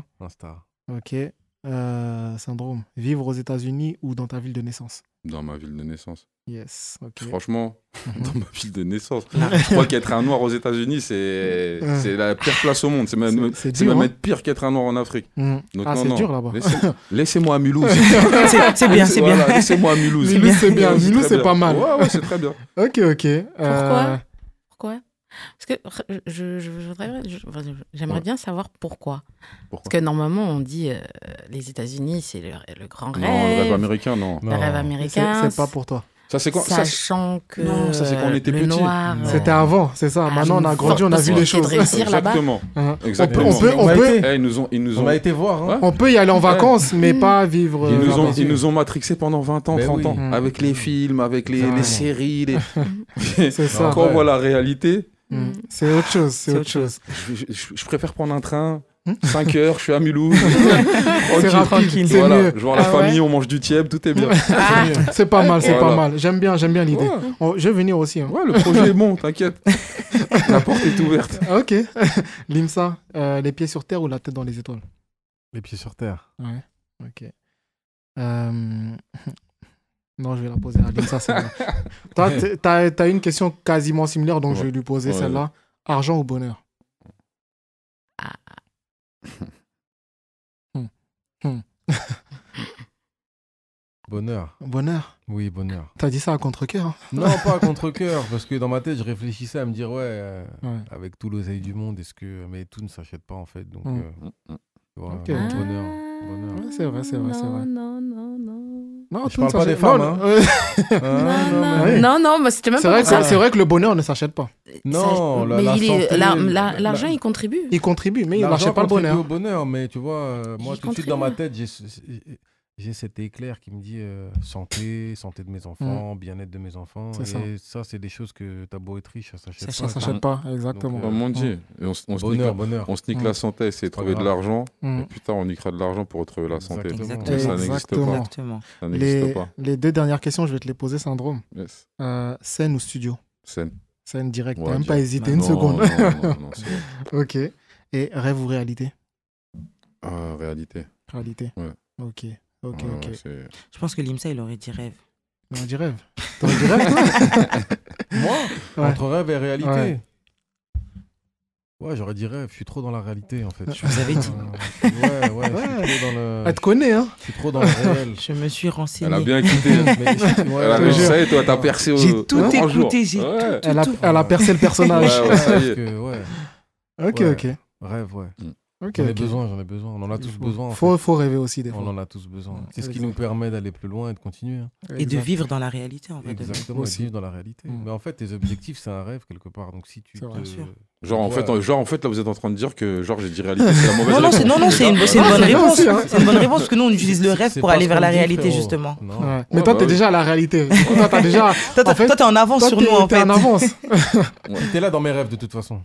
Ok. Syndrome, vivre aux États-Unis ou dans ta ville de naissance? Dans ma ville de naissance. Yes, ok. Franchement, dans ma ville de naissance. Je crois qu'être un noir aux États-Unis, c'est la pire place au monde. C'est même être pire qu'être un noir en Afrique. Donc, c'est dur là-bas. Laissez-moi à Mulhouse. C'est bien. Voilà, laissez-moi à Mulhouse. Mulhouse, c'est bien. Mulhouse, c'est pas mal. Ouais, c'est très bien. Ok. Pourquoi? Parce que j'aimerais bien savoir pourquoi. Parce que normalement, on dit les États-Unis, c'est le grand rêve. Non, le rêve américain, non. Le rêve américain. C'est pas pour toi. Ça, c'est quand, Sachant que non, ça, c'est quand on était petit. Noir, c'était avant, c'est ça. Maintenant, on a grandi, on a vu les choses. Exactement. Exactement. On a été voir. Hein. On peut y aller en vacances, mais pas vivre. Ils nous ont matrixés pendant 20 ans, 30 ans. Avec les films, avec les séries. C'est ça. Quand on voit la réalité... C'est autre chose. Je préfère prendre un train, 5 heures, je suis à Mulhouse. C'est rapide, c'est voilà. mieux. Genre la famille, on mange du tieb, tout est bien. C'est pas mal, pas mal. J'aime bien l'idée. Ouais. Je vais venir aussi. Hein. Ouais, le projet est bon, t'inquiète. La porte est ouverte. Ok. Limsa, les pieds sur terre ou la tête dans les étoiles? Les pieds sur terre. Ouais, ok. Non, je vais la poser à Limsa, celle-là. Toi, t'as une question quasiment similaire, donc je vais lui poser celle-là. Argent ou bonheur? Bonheur. Bonheur? Oui, bonheur. T'as dit ça à contre-cœur? Hein? Non, pas à contre-cœur, parce que dans ma tête, je réfléchissais à me dire, avec tout l'oseille du monde, mais tout ne s'achète pas en fait. Donc, okay. Bonheur. Ouais, c'est vrai. Non, je parle pas des femmes. Non, mais c'était même pas ça. C'est vrai que le bonheur ne s'achète pas. Non, l'argent, il contribue. Il contribue, mais il n'achète pas le bonheur. Au bonheur, mais tu vois, moi, tout de suite dans ma tête, j'ai cet éclair qui me dit santé de mes enfants, bien-être de mes enfants. Ça, c'est des choses que t'as beau être riche, ça s'achète pas. Exactement. Comme on dit, on se nique la santé, c'est trouver de l'argent, et plus tard, on niquera de l'argent pour retrouver la santé. Exactement. Ça n'existe pas. Ça n'existe pas. Les deux dernières questions, je vais te les poser, Syndrome. Yes. Scène ou studio? Scène direct, même pas hésiter une seconde. Non, ok. Et rêve ou réalité? Réalité. Ouais. Ok. Je pense que Limsa, il aurait dit rêve. Il aurait dit rêve. T'aurais dit rêve, toi? Moi entre rêve et réalité. Ouais, j'aurais dit rêve. Je suis trop dans la réalité, en fait. Je vous avais dit. Je suis trop dans le... Elle te connaît, hein? Je suis trop dans le réel. Je me suis renseigné. Elle a bien écouté. Ça y est, toi, t'as percé au... J'ai tout écouté, Elle a percé le personnage. Ça y est. Ok. Rêve, ouais. Okay, j'en ai besoin. On en a tous besoin. Faut rêver aussi des fois. On en a tous besoin. C'est ce qui nous permet d'aller plus loin et de continuer. Hein. Et de vivre dans la réalité, en fait. Exactement, et de vivre dans la réalité. Mais en fait, tes objectifs, c'est un rêve quelque part. Donc si tu Genre en fait, là, vous êtes en train de dire que j'ai dit réalité, c'est la mauvaise réponse. Non, c'est une bonne réponse. C'est une bonne réponse parce que nous, on utilise le rêve pour aller vers la réalité, justement. Mais toi, t'es déjà à la réalité. Toi, t'es en avance sur nous, en fait. T'es en avance. T'es là dans mes rêves, de toute façon.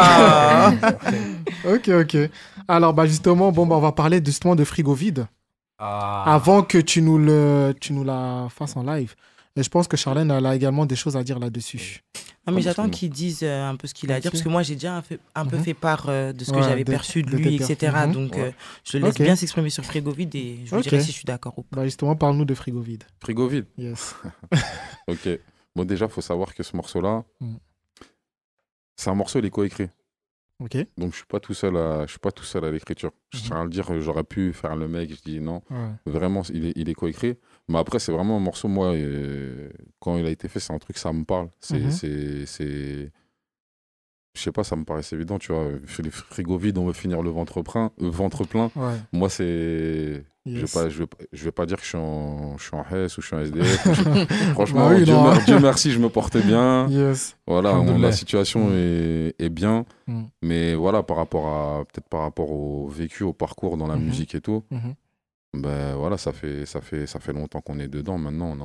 Voilà. Ok. Alors, justement, on va parler justement de frigo vide. avant que tu nous la fasses en live. Et je pense que Charlène elle a également des choses à dire là-dessus. Non, mais j'attends qu'il dise un peu ce qu'il a à dire, parce que moi, j'ai déjà un peu fait part de ce que j'avais perçu de lui, etc. Donc, je le laisse bien s'exprimer sur Frigo Vide et je vous dirai si je suis d'accord ou pas. Bah justement, parle-nous de Frigo Vide. Frigo Vide. Yes. Ok. Bon, déjà, il faut savoir que ce morceau-là, c'est un morceau, il est coécrit. Ok. Donc, je suis pas tout seul à l'écriture. Je tiens à le dire, j'aurais pu faire le mec, je dis non. Vraiment, il est coécrit. Mais après, c'est vraiment un morceau, moi, quand il a été fait, c'est un truc, ça me parle. Je sais pas, ça me paraissait évident, tu vois. Les frigos vides, on veut finir le ventre plein. Ouais. Moi, c'est... Yes. Je vais pas dire que je suis en Hess ou je suis en SDF. Franchement, Dieu merci, je me portais bien. Yes. Voilà, la situation est bien. Mais voilà, peut-être par rapport au vécu, au parcours dans la musique et tout, ben voilà, ça fait longtemps qu'on est dedans. Maintenant,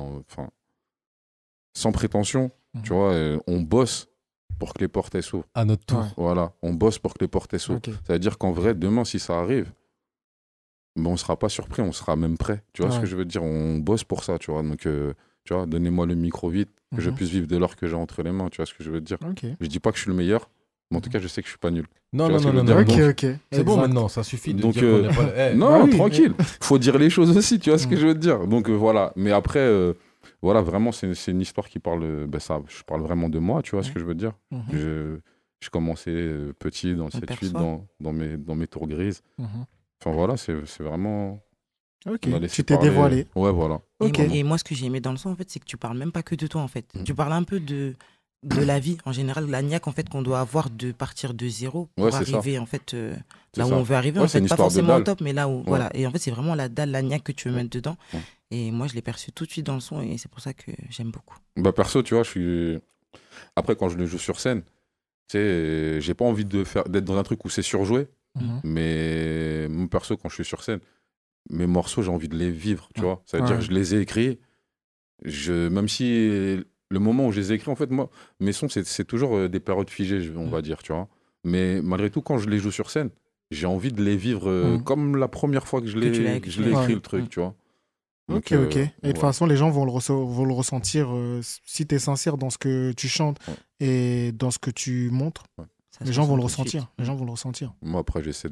sans prétention, tu vois, on bosse pour que les portes s'ouvrent. À notre tour. Voilà, on bosse pour que les portes s'ouvrent. Okay. Ça veut dire qu'en vrai, demain, si ça arrive, ben, on ne sera pas surpris, on sera même prêt. Tu vois ce que je veux dire? On bosse pour ça, tu vois. Donc, tu vois, donnez-moi le micro vite, que je puisse vivre de l'or que j'ai entre les mains. Tu vois ce que je veux dire? Je dis pas que je suis le meilleur, mais en tout cas, je sais que je suis pas nul. Non. Ok. C'est bon maintenant, ça suffit de dire qu'on n'est pas... Non, tranquille. Faut dire les choses aussi, tu vois ce que je veux te dire. Donc voilà. Mais après, voilà, vraiment, c'est une histoire qui parle... je parle vraiment de moi, tu vois ce que je veux dire. Je commençais petit dans le 7-8, dans mes tours grises. Enfin voilà, c'est vraiment... Ok, tu t'es dévoilé. Ouais, voilà. Et moi, ce que j'ai aimé dans le son, en fait, c'est que tu parles même pas que de toi, en fait. Tu parles un peu de la vie en général, la niaque en fait qu'on doit avoir de partir de zéro pour arriver en fait là où on veut arriver, en fait pas forcément au top mais là où voilà, et en fait c'est vraiment la dalle, la niaque que tu veux mettre dedans et moi je l'ai perçu tout de suite dans le son et c'est pour ça que j'aime beaucoup. Bah perso tu vois, après quand je le joue sur scène, tu sais, j'ai pas envie d'être dans un truc où c'est surjoué, mais mon perso quand je suis sur scène, mes morceaux j'ai envie de les vivre, tu vois, ça veut dire que je les ai écrits, même si le moment où je les ai écrits, en fait, moi, mes sons, c'est toujours des périodes figées, on va dire, tu vois. Mais malgré tout, quand je les joue sur scène, j'ai envie de les vivre comme la première fois que je l'ai écrit, le truc, tu vois. Donc, ok. Et de toute façon, les gens vont le ressentir si tu es sincère dans ce que tu chantes et dans ce que tu montres. Les gens vont le ressentir. Moi, après, j'essaie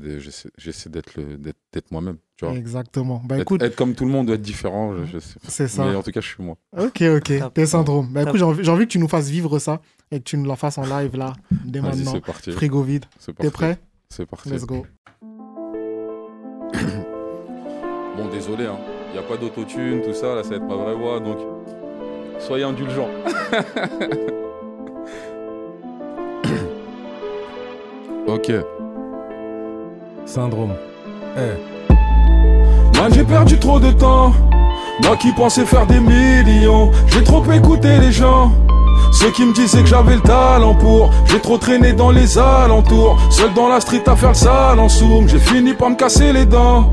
d'être moi-même. Tu vois. Exactement. Bah, écoute... être comme tout le monde doit être différent. C'est ça. Mais en tout cas, je suis moi. Ok. T'es syndrome. Bah, écoute, j'ai envie que tu nous fasses vivre ça et que tu nous la fasses en live là, dès maintenant. C'est parti. Frigo vide. T'es prêt? C'est parti. Let's go. Bon, désolé, hein. Il n'y a pas d'autotune, tout ça. Là, ça va être ma vraie voix. Donc, soyez indulgents. Ok. Syndrome. Man, j'ai perdu trop de temps. Moi qui pensais faire des millions, j'ai trop écouté les gens. Ceux qui me disaient que j'avais le talent pour. J'ai trop traîné dans les alentours, seul dans la street à faire le sale en soum. J'ai fini par me casser les dents.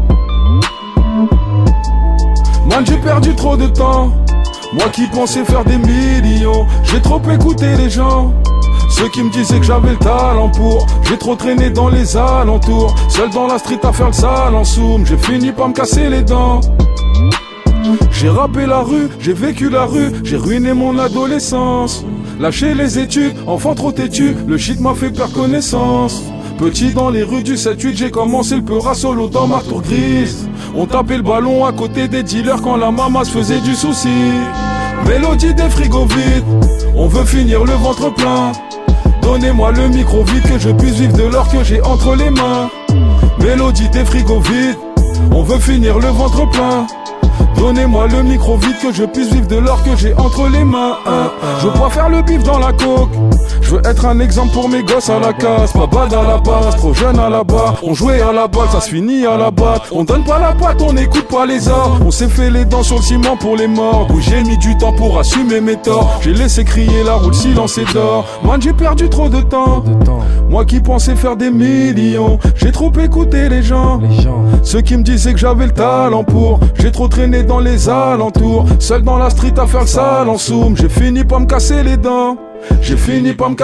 Man, j'ai perdu trop de temps. Moi qui pensais faire des millions, j'ai trop écouté les gens. Ceux qui me disaient que j'avais le talent pour. J'ai trop traîné dans les alentours, seul dans la street à faire le sale en soum. J'ai fini par me casser les dents. J'ai rappé la rue, j'ai vécu la rue, j'ai ruiné mon adolescence. Lâché les études, enfant trop têtu, le shit m'a fait perdre connaissance. Petit dans les rues du 7-8, j'ai commencé le peur à solo dans ma tour grise. On tapait le ballon à côté des dealers quand la maman se faisait du souci. Mélodie des frigos vides, on veut finir le ventre plein. Donnez-moi le micro vide que je puisse vivre de l'or que j'ai entre les mains. Mélodie des frigos vides, on veut finir le ventre plein. Donnez-moi le micro vide que je puisse vivre de l'or que j'ai entre les mains. Je veux pas faire le bif dans la coke. Je veux être un exemple pour mes gosses à la casse. Pas bad à la base, trop jeune à la barre. On jouait à la balle, ça se finit à la batte. On donne pas la patte, on écoute pas les arts. On s'est fait les dents sur le ciment pour les morts. Oui, j'ai mis du temps pour assumer mes torts. J'ai laissé crier la roue, le silence est d'or. Man, j'ai perdu trop de temps. Moi qui pensais faire des millions, j'ai trop écouté les gens. Ceux qui me disaient que j'avais le talent pour. J'ai trop traîné dans les alentours, seul dans la street à faire le sale en soum. J'ai fini par me casser les dents.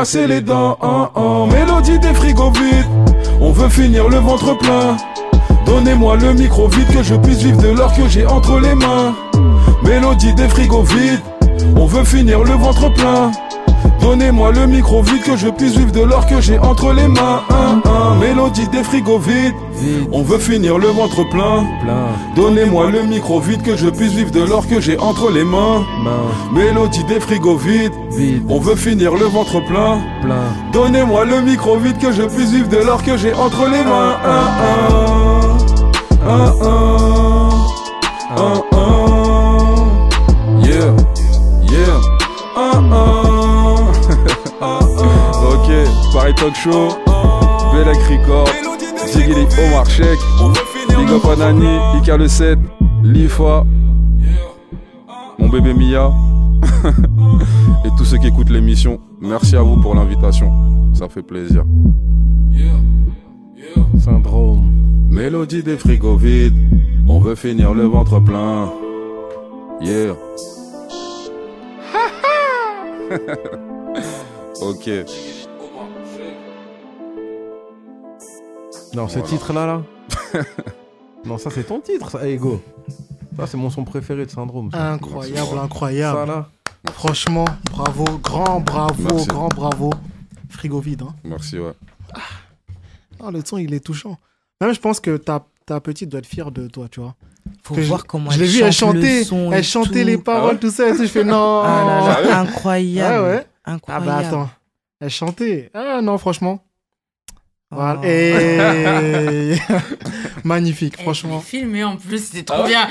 Mélodie des frigos vides, on veut finir le ventre plein. Donnez-moi le micro vide que je puisse vivre de l'or que j'ai entre les mains. Mélodie des frigos vides, on veut finir le ventre plein. Donnez-moi le micro vide que je puisse vivre de l'or que j'ai entre les mains. Mélodie des frigos vides, on veut finir le ventre plein. Donnez-moi le micro vide que je puisse vivre de l'or que j'ai entre les mains. Mélodie des frigos vides, on veut finir le ventre plein. Donnez-moi le micro vide que je puisse vivre de l'or que j'ai entre les mains. Yeah, yeah. Ok, Paris Talk Show, Belek Record, Ziggy Omar Sheik, Big Up Anani, Ika le 7, Lifa, mon bébé Mia et tous ceux qui écoutent l'émission. Merci à vous pour l'invitation, ça fait plaisir. Syndrome. Mélodie des frigos vides, on veut finir le ventre plein. Yeah. Ok. Non, ce titre-là, là. Non, ça, c'est ton titre, ça, Ego. Ça, c'est mon son préféré de Syndrome. Ça. Incroyable, incroyable. Ça, là. Franchement, bravo, grand bravo, Merci. grand bravo. Frigo vide. Hein. Merci, ouais. Ah, le son, il est touchant. Même, je pense que ta petite doit être fière de toi, tu vois. Faut Que voir comment je l'ai vu, elle chantait, les paroles, tout ça. Et tout, je fais non. Ah là là, incroyable. Ah ouais. Incroyable. Ah bah attends, elle chantait. Ah non, franchement. Oh. Voilà. Et... magnifique, franchement. Filmé en plus, c'est trop bien.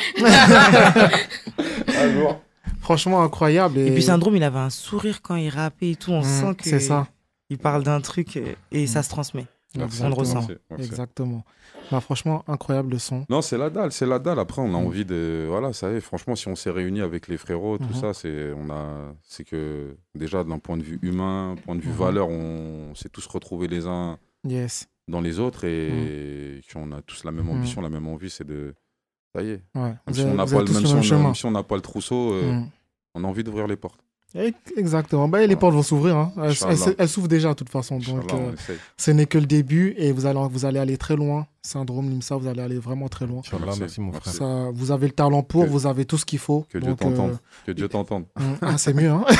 Franchement, incroyable. Et puis Syndrome, il avait un sourire quand il rappait et tout. On sent que c'est ça. Il parle d'un truc et ça se transmet. On le ressent. Merci. Exactement. Bah, franchement, incroyable le son. Non, c'est la dalle, c'est la dalle. Après, on a envie de... Voilà, ça y est, franchement, si on s'est réunis avec les frérots, tout ça, c'est que déjà, d'un point de vue humain, point de vue valeur, on s'est tous retrouvés les uns dans les autres et on a tous la même ambition, la même envie, c'est de... Ça y est. Ouais. Même si on n'a pas le trousseau, on a envie d'ouvrir les portes. Exactement. Bah, les portes vont s'ouvrir. Hein. Elles s'ouvrent déjà de toute façon. Donc, ce n'est que le début et vous allez aller très loin. Syndrome Limsa, vous allez aller vraiment très loin. Merci mon frère. Ça, vous avez le talent pour, vous avez tout ce qu'il faut. Que Dieu t'entende. Que Dieu t'entende. Ah, c'est mieux. Hein.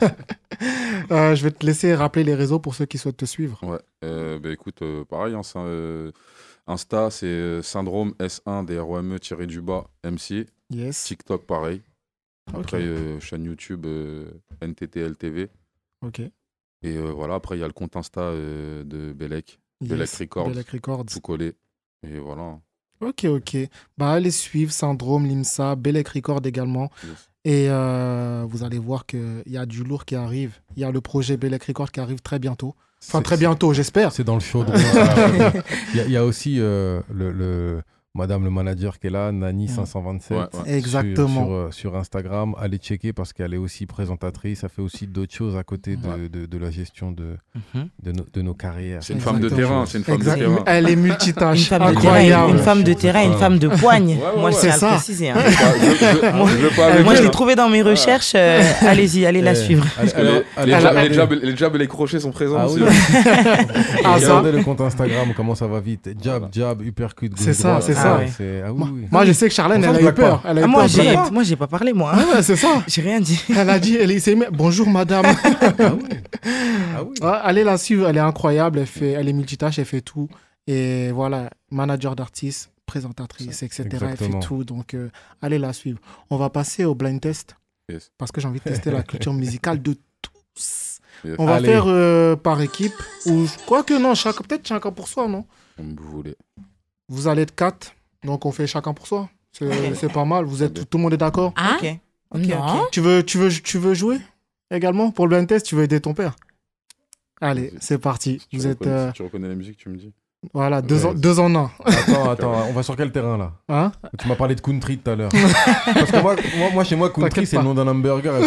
Je vais te laisser rappeler les réseaux pour ceux qui souhaitent te suivre. Ouais. Bah, écoute, pareil. Hein, Insta, c'est syndrome S1 DROME-du-bas MC. Yes. TikTok, pareil. Après, Okay. chaîne YouTube NTTLTV. Ok. Et voilà, après, il y a le compte Insta de Belek. Belek Records. Belek Records. Tout collé. Et voilà. Ok. Bah, allez suivre Syndrome Limsa, Belek Records également. Yes. Et vous allez voir qu'il y a du lourd qui arrive. Il y a le projet Belek Records qui arrive très bientôt. Enfin, très bientôt, j'espère. C'est dans le chaudron. Il y a aussi Madame le manager qui est là, Nani 527. Exactement. Sur Instagram, allez checker parce qu'elle est aussi présentatrice. Elle fait aussi d'autres choses à côté de la gestion de nos carrières. C'est une femme de terrain. Elle est multitâche. Une femme de terrain, une femme de terrain, une femme de poigne. Moi, je tiens à le préciser. Hein. Moi, je l'ai trouvée dans mes recherches. Allez-y, allez la suivre. Les jabs et les crochets sont présents aussi. Regardez le compte Instagram, comment ça va vite. Jab, uppercut, gauche, droite. C'est ça. Moi, je sais que Charlène, elle a eu peur. Moi, j'ai pas parlé, moi. Ouais, c'est ça. J'ai rien dit. Elle a dit, bonjour madame. Allez la suivre, elle est incroyable. Elle est multitâche, elle fait tout. Et voilà, manager d'artistes, présentatrice, etc. Exactement. Elle fait tout. Donc, allez la suivre. On va passer au blind test. Yes. Parce que j'ai envie de tester la culture musicale de tous. Yes. On va faire par équipe. Ou quoi que non, peut-être chacun pour soi, non? Comme vous voulez. Vous allez être 4, donc on fait chacun pour soi. C'est pas mal. Tout le monde est d'accord? Ah, Ok. Tu veux jouer également pour le blind test? Tu veux aider ton père? Allez, c'est parti. Si tu reconnais la musique, tu me dis. Voilà, deux en un. Attends, on va sur quel terrain là? Hein? Tu m'as parlé de country tout à l'heure. Parce que moi, chez moi, country, c'est le nom d'un hamburger.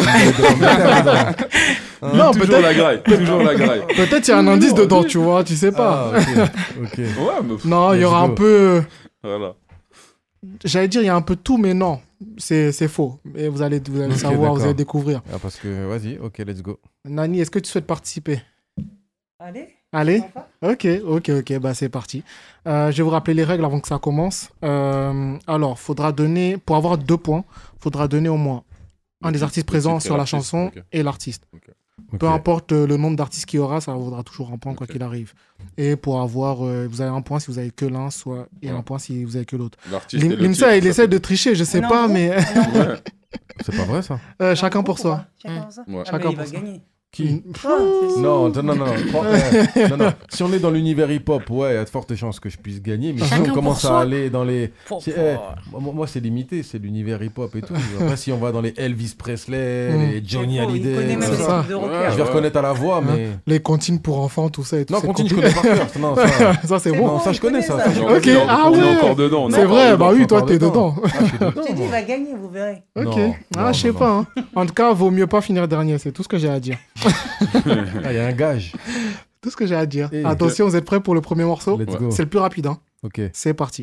Non, toujours la graille. Toujours la graille. Peut-être il y a un indice dedans, tu vois, tu sais pas. Ok. Ouais, mais... Non, il y aura un peu... Voilà. J'allais dire, il y a un peu de tout, mais non. C'est faux. Et vous allez savoir, vous allez découvrir. Parce que, vas-y, ok, let's go. Nani, est-ce que tu souhaites participer? Allez. Allez. Ok. Bah, c'est parti. Je vais vous rappeler les règles avant que ça commence. Alors, pour avoir 2 points, faudra donner au moins un des artistes présents sur la chanson et l'artiste. Peu importe le nombre d'artistes qu'il y aura, ça vaudra toujours un point quoi qu'il arrive. Et pour avoir, vous avez un point si vous avez que l'un, et un point si vous avez que l'autre. Limsa, il essaie de tricher, je sais pas, mais... C'est pas vrai ça. Chacun pour soi. Chacun pour soi. Qui Non. Si on est dans l'univers hip-hop, ouais, il y a de fortes chances que je puisse gagner. Mais si on commence à aller dans les... moi, c'est limité, c'est l'univers hip-hop et tout. Après, si on va dans les Elvis Presley, les Johnny Hallyday, je vais reconnaître à la voix, mais... Les comptines pour enfants, tout ça et tout. Non, comptines, je connais par cœur. Ça, c'est bon. Non, ça, je connais ça. Ok, ah ouais. encore dedans. C'est vrai, bah oui, toi, t'es dedans. J'ai dit, il va gagner, vous verrez. Ok. Je sais pas. En tout cas, vaut mieux pas finir dernier, c'est tout ce que j'ai à dire. Il y a un gage. Tout ce que j'ai à dire. Attention, vous êtes prêts pour le premier morceau? Let's go. C'est le plus rapide. Ok. C'est parti.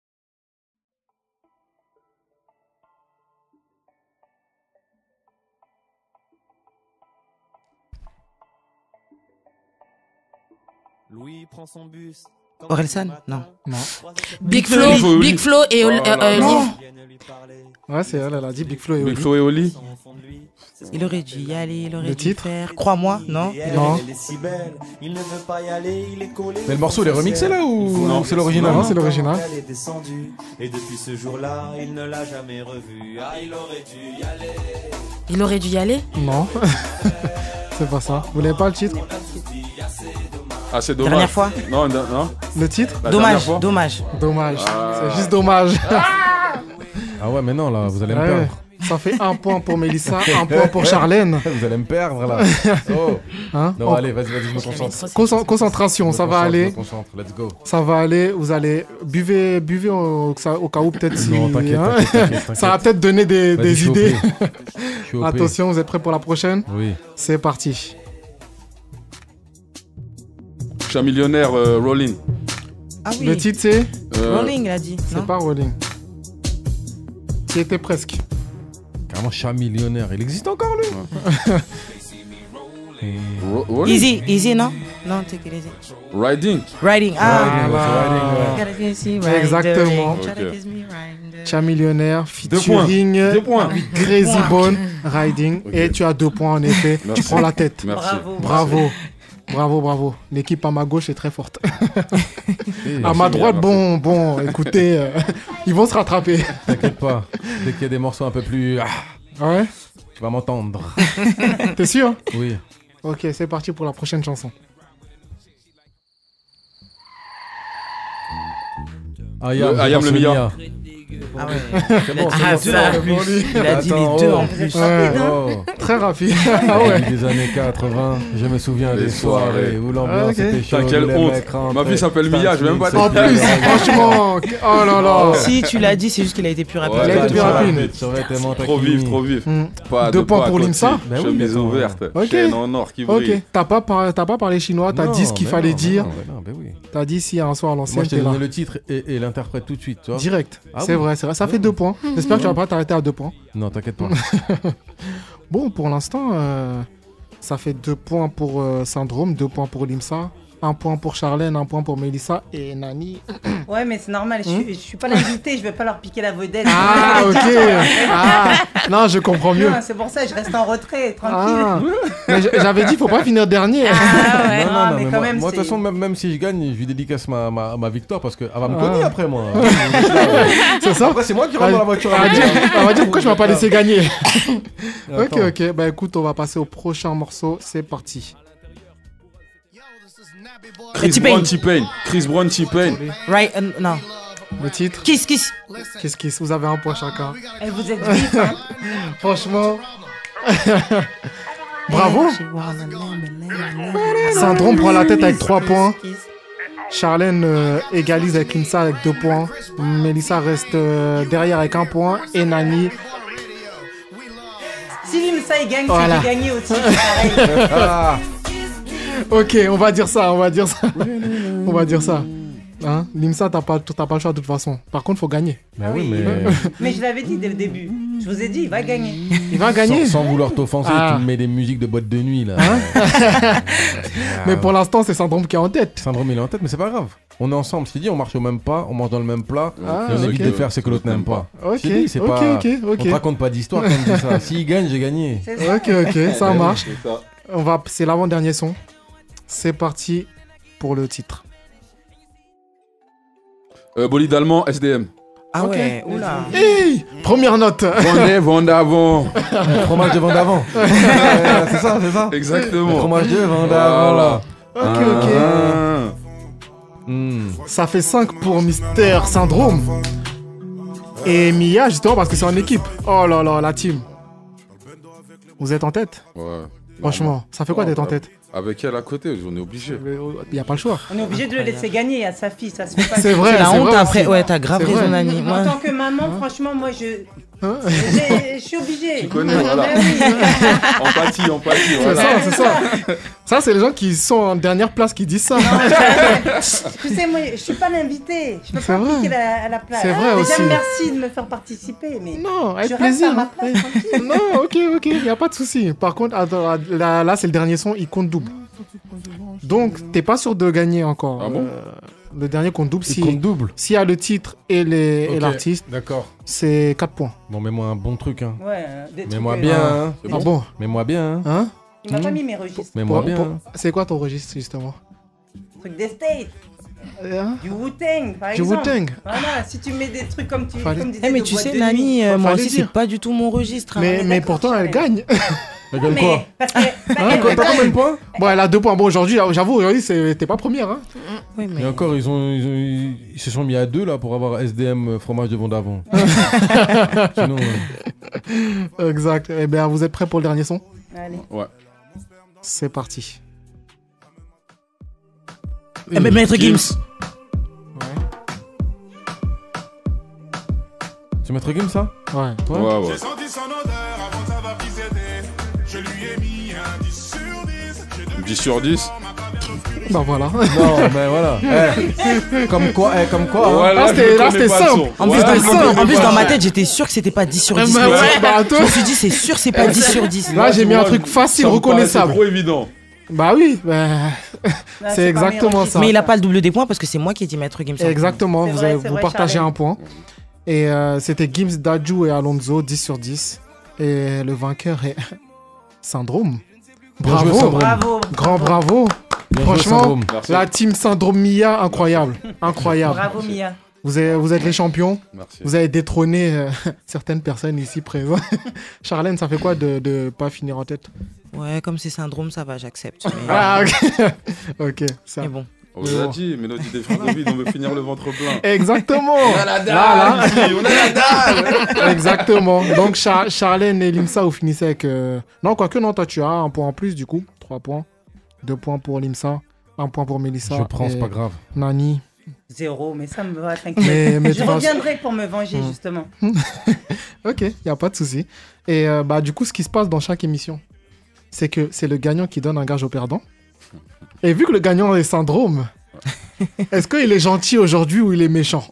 Louis prend son bus. Orelsan? Non. Big Flo et Oli. Ouais, c'est elle a dit Big Flo et Oli. Big Flo et Oli. Il aurait dû y aller, il aurait Le dû titre faire. Crois-moi, non? Non. Mais le morceau, il est remixé là ou c'est l'original? Non, c'est l'original. Et depuis ce jour-là, il ne l'a jamais revu. Ah, il aurait dû y aller. Il aurait dû y aller? Non. C'est pas ça. Vous n'avez pas le titre? Ah, c'est dommage. Dernière fois? Non. Le titre? Dommage. C'est juste dommage. Ah ouais, mais non, là, vous allez me perdre. Ça fait 1 point pour Mélissa, 1 point pour Charlène. Vous allez me perdre, là. Oh. Hein? Non, allez, vas-y, je me concentre. Concentration, ça va aller. Je me concentre, let's go. Ça va aller, vous allez... Buvez au cas où, peut-être si... Non, t'inquiète. Ça va peut-être donner des idées. Attention, vous êtes prêts pour la prochaine? Oui. C'est parti. Je suis un millionnaire, Rolling. Ah oui. Le titre, c'est... Rolling, il a dit. C'est pas Rolling. Qui était presque. Carrément, chat millionnaire. Il existe encore, lui? Easy, non? Non, take it easy. Riding. Exactement. Chat millionnaire, featuring Crazy Bone, Riding. Et tu as 2 points, en effet. Merci. Tu prends la tête. Merci. Bravo. L'équipe à ma gauche est très forte. À ma droite, bon, écoutez, ils vont se rattraper. T'inquiète pas. Dès qu'il y a des morceaux un peu plus... Ouais. Tu vas m'entendre. T'es sûr? Oui. Ok, c'est parti pour la prochaine chanson. I am le meilleur. Ah ouais. C'est bon, il a dit les deux en plus. Très rapide. Des années 80, je me souviens des soirées où l'ambiance était chaude. Quelle honte. Ma fille s'appelle Mia, je vais même pas en plus, franchement, oh là là. Si tu l'as dit, c'est juste qu'il a été plus rapide. Il a été plus rapide. Trop vif. 2 points pour Limsa. Chemise ouverte. Chaîne en or qui brille. Ok, t'as pas parlé chinois, t'as dit ce qu'il fallait dire. T'as dit s'il y a un soir à l'ancienne. Moi, je t'ai donné le titre et l'interprète tout de suite, tu vois. Direct. C'est vrai. Ça fait 2 points. J'espère que tu vas pas t'arrêter à 2 points. Non, t'inquiète pas. Bon, pour l'instant, ça fait 2 points pour Syndrome, 2 points pour Limsa, 1 point pour Charlène, 1 point pour Mélissa et Nani. Ouais, mais c'est normal, je suis pas l'invité, je vais pas leur piquer la vedette. Ah, ok. Non, je comprends mieux. Non, c'est pour ça, je reste en retrait, tranquille. Mais j'avais dit, faut pas finir dernier. Ouais. Non, mais quand même, moi, de toute façon, même si je gagne, je lui dédicace ma victoire parce qu'elle va me cogner après, moi. C'est ça. Après, c'est moi qui rentre dans la voiture. On va dire pourquoi je m'as pas laissé gagner. Ok. Bah écoute, on va passer au prochain morceau. C'est parti. Chris Brown, T-Pain. Right, non. Le titre? Kiss. Vous avez 1 point chacun. Et vous êtes vif, hein. Franchement. Bravo. Syndrome prend la tête avec 3 points. Charlène égalise avec Limsa avec 2 points. Mélissa reste derrière avec 1 point. Et Nani. Si Limsa il gagne, c'est j'ai gagné aussi. Ok, on va dire ça. Hein, Limsa, t'as pas le choix de toute façon. Par contre, faut gagner. Bah oui, mais... Mais je l'avais dit dès le début. Je vous ai dit, il va gagner. Il va gagner. Sans vouloir t'offenser, tu me mets des musiques de boîte de nuit là. Mais pour l'instant, c'est Syndrome qui est en tête. Syndrome, il est en tête, mais c'est pas grave. On est ensemble. Je t'ai dit, on marche au même pas, on mange dans le même plat. Et on évite de faire ce que l'autre n'aime pas. Ok, On te raconte pas d'histoire quand on dit ça. S'il gagne, j'ai gagné. Ok, ça marche. C'est l'avant-dernier son. C'est parti pour le titre. Bolide allemand, SDM. Ah ouais, oula. Hey, première note. Vendavant. Fromage de Vendavant. C'est ça. Exactement. Fromage de Vendavant. Voilà. Ok. Ça fait 5 pour Mister Syndrome. Et Mia, justement, parce que c'est en équipe. Oh là là, la team. Vous êtes en tête? Ouais. Franchement, ça fait quoi d'être en tête? Avec elle à côté, on est obligé. Il n'y a pas le choix. On est obligé de le laisser gagner à sa fille, ça se fait pas. C'est vrai, c'est la c'est honte vrai après. aussi. Ouais, t'as grave raison, Nani. En tant que maman, franchement, moi, je suis obligée. Tu connais, voilà. Empathie. Voilà. C'est ça. Ça, c'est les gens qui sont en dernière place qui disent ça. Tu sais, moi, je suis pas l'invité. Je peux pas piquer à la place. C'est vrai Déjà, aussi. merci de me faire participer. Mais Non, avec je plaisir. reste à ma place, tranquille. Non, ok, il n'y a pas de souci. Par contre, attends, là, c'est le dernier son, il compte double. Donc, t'es pas sûr de gagner encore. Ah bon le dernier compte double. Il compte double. S'il y a le titre et l'artiste, d'accord. C'est 4 points. Bon, mets-moi un bon truc. Hein. Ouais, des mets-moi trucs, bien. Hein. Ah bon? Mets-moi bien. Hein? Il m'a pas mis mes registres. Mets-moi bien. C'est quoi ton registre, justement? Truc des States. Du Wu-Tang, par du exemple. Wu-Tang. Voilà, si tu mets des trucs comme tu disais. Mais de tu boîte sais, de Nani, nuit. moi aussi, c'est pas du tout mon registre. Mais pourtant, elle gagne. Elle gagne quoi? T'as combien de points? Bon, elle a 2 points. Bon, aujourd'hui, j'avoue, aujourd'hui, t'es pas première. Hein. Oui, mais... Et encore, ils se sont mis à 2 là pour avoir SDM fromage de Vendavant. Sinon. Exact. Eh bien, vous êtes prêts pour le dernier son? Allez. Ouais. C'est parti. Eh ben, Maître Gims. C'est Maître Gims, ça? Ouais. Ouais. J'ai senti son odeur avant de savoir qui c'était. Je lui ai mis un 10 sur 10. 10 sur 10. Bah voilà. Non, mais voilà. Comme quoi. Là, c'était simple. En plus, dans ma tête, j'étais sûr que c'était pas 10 sur 10. Je me suis dit, c'est sûr, c'est pas 10 sur 10. Là, j'ai mis un truc facile, reconnaissable. C'est trop évident. Bah oui, c'est exactement ça. Mais il a pas le double des points parce que c'est moi qui ai dit Maître Gims. Exactement, vous partagez un point. Et c'était Gims, Dadju et Alonso, 10 sur 10. Et le vainqueur est Syndrome. Bravo. Grand bravo. Franchement, la team Syndrome Mia, incroyable. Bravo Mia. Vous êtes les champions. Merci. Vous avez détrôné certaines personnes ici présentes. Charlène, ça fait quoi de pas finir en tête? Ouais, comme c'est Syndrome, ça va, j'accepte. Mais... Ah, ok. Ok, ça. Mais bon. On vous a dit, Mélodie des Frigovides, on veut finir le ventre plein. Exactement. On a la dalle ici, on a la dalle. Exactement. Donc Charlène et Limsa, vous finissez avec... Non, quoique non, toi tu as un point en plus du coup. 3 points. 2 points pour Limsa. 1 point pour Mélissa. Je prends, c'est pas grave. Nani. 0, mais ça me va, t'inquiète. Mais je reviendrai pour me venger, justement. Ok, il n'y a pas de souci. Et du coup, ce qui se passe dans chaque émission, c'est que c'est le gagnant qui donne un gage au perdant. Et vu que le gagnant est Syndrome, est-ce qu'il est gentil aujourd'hui ou il est méchant?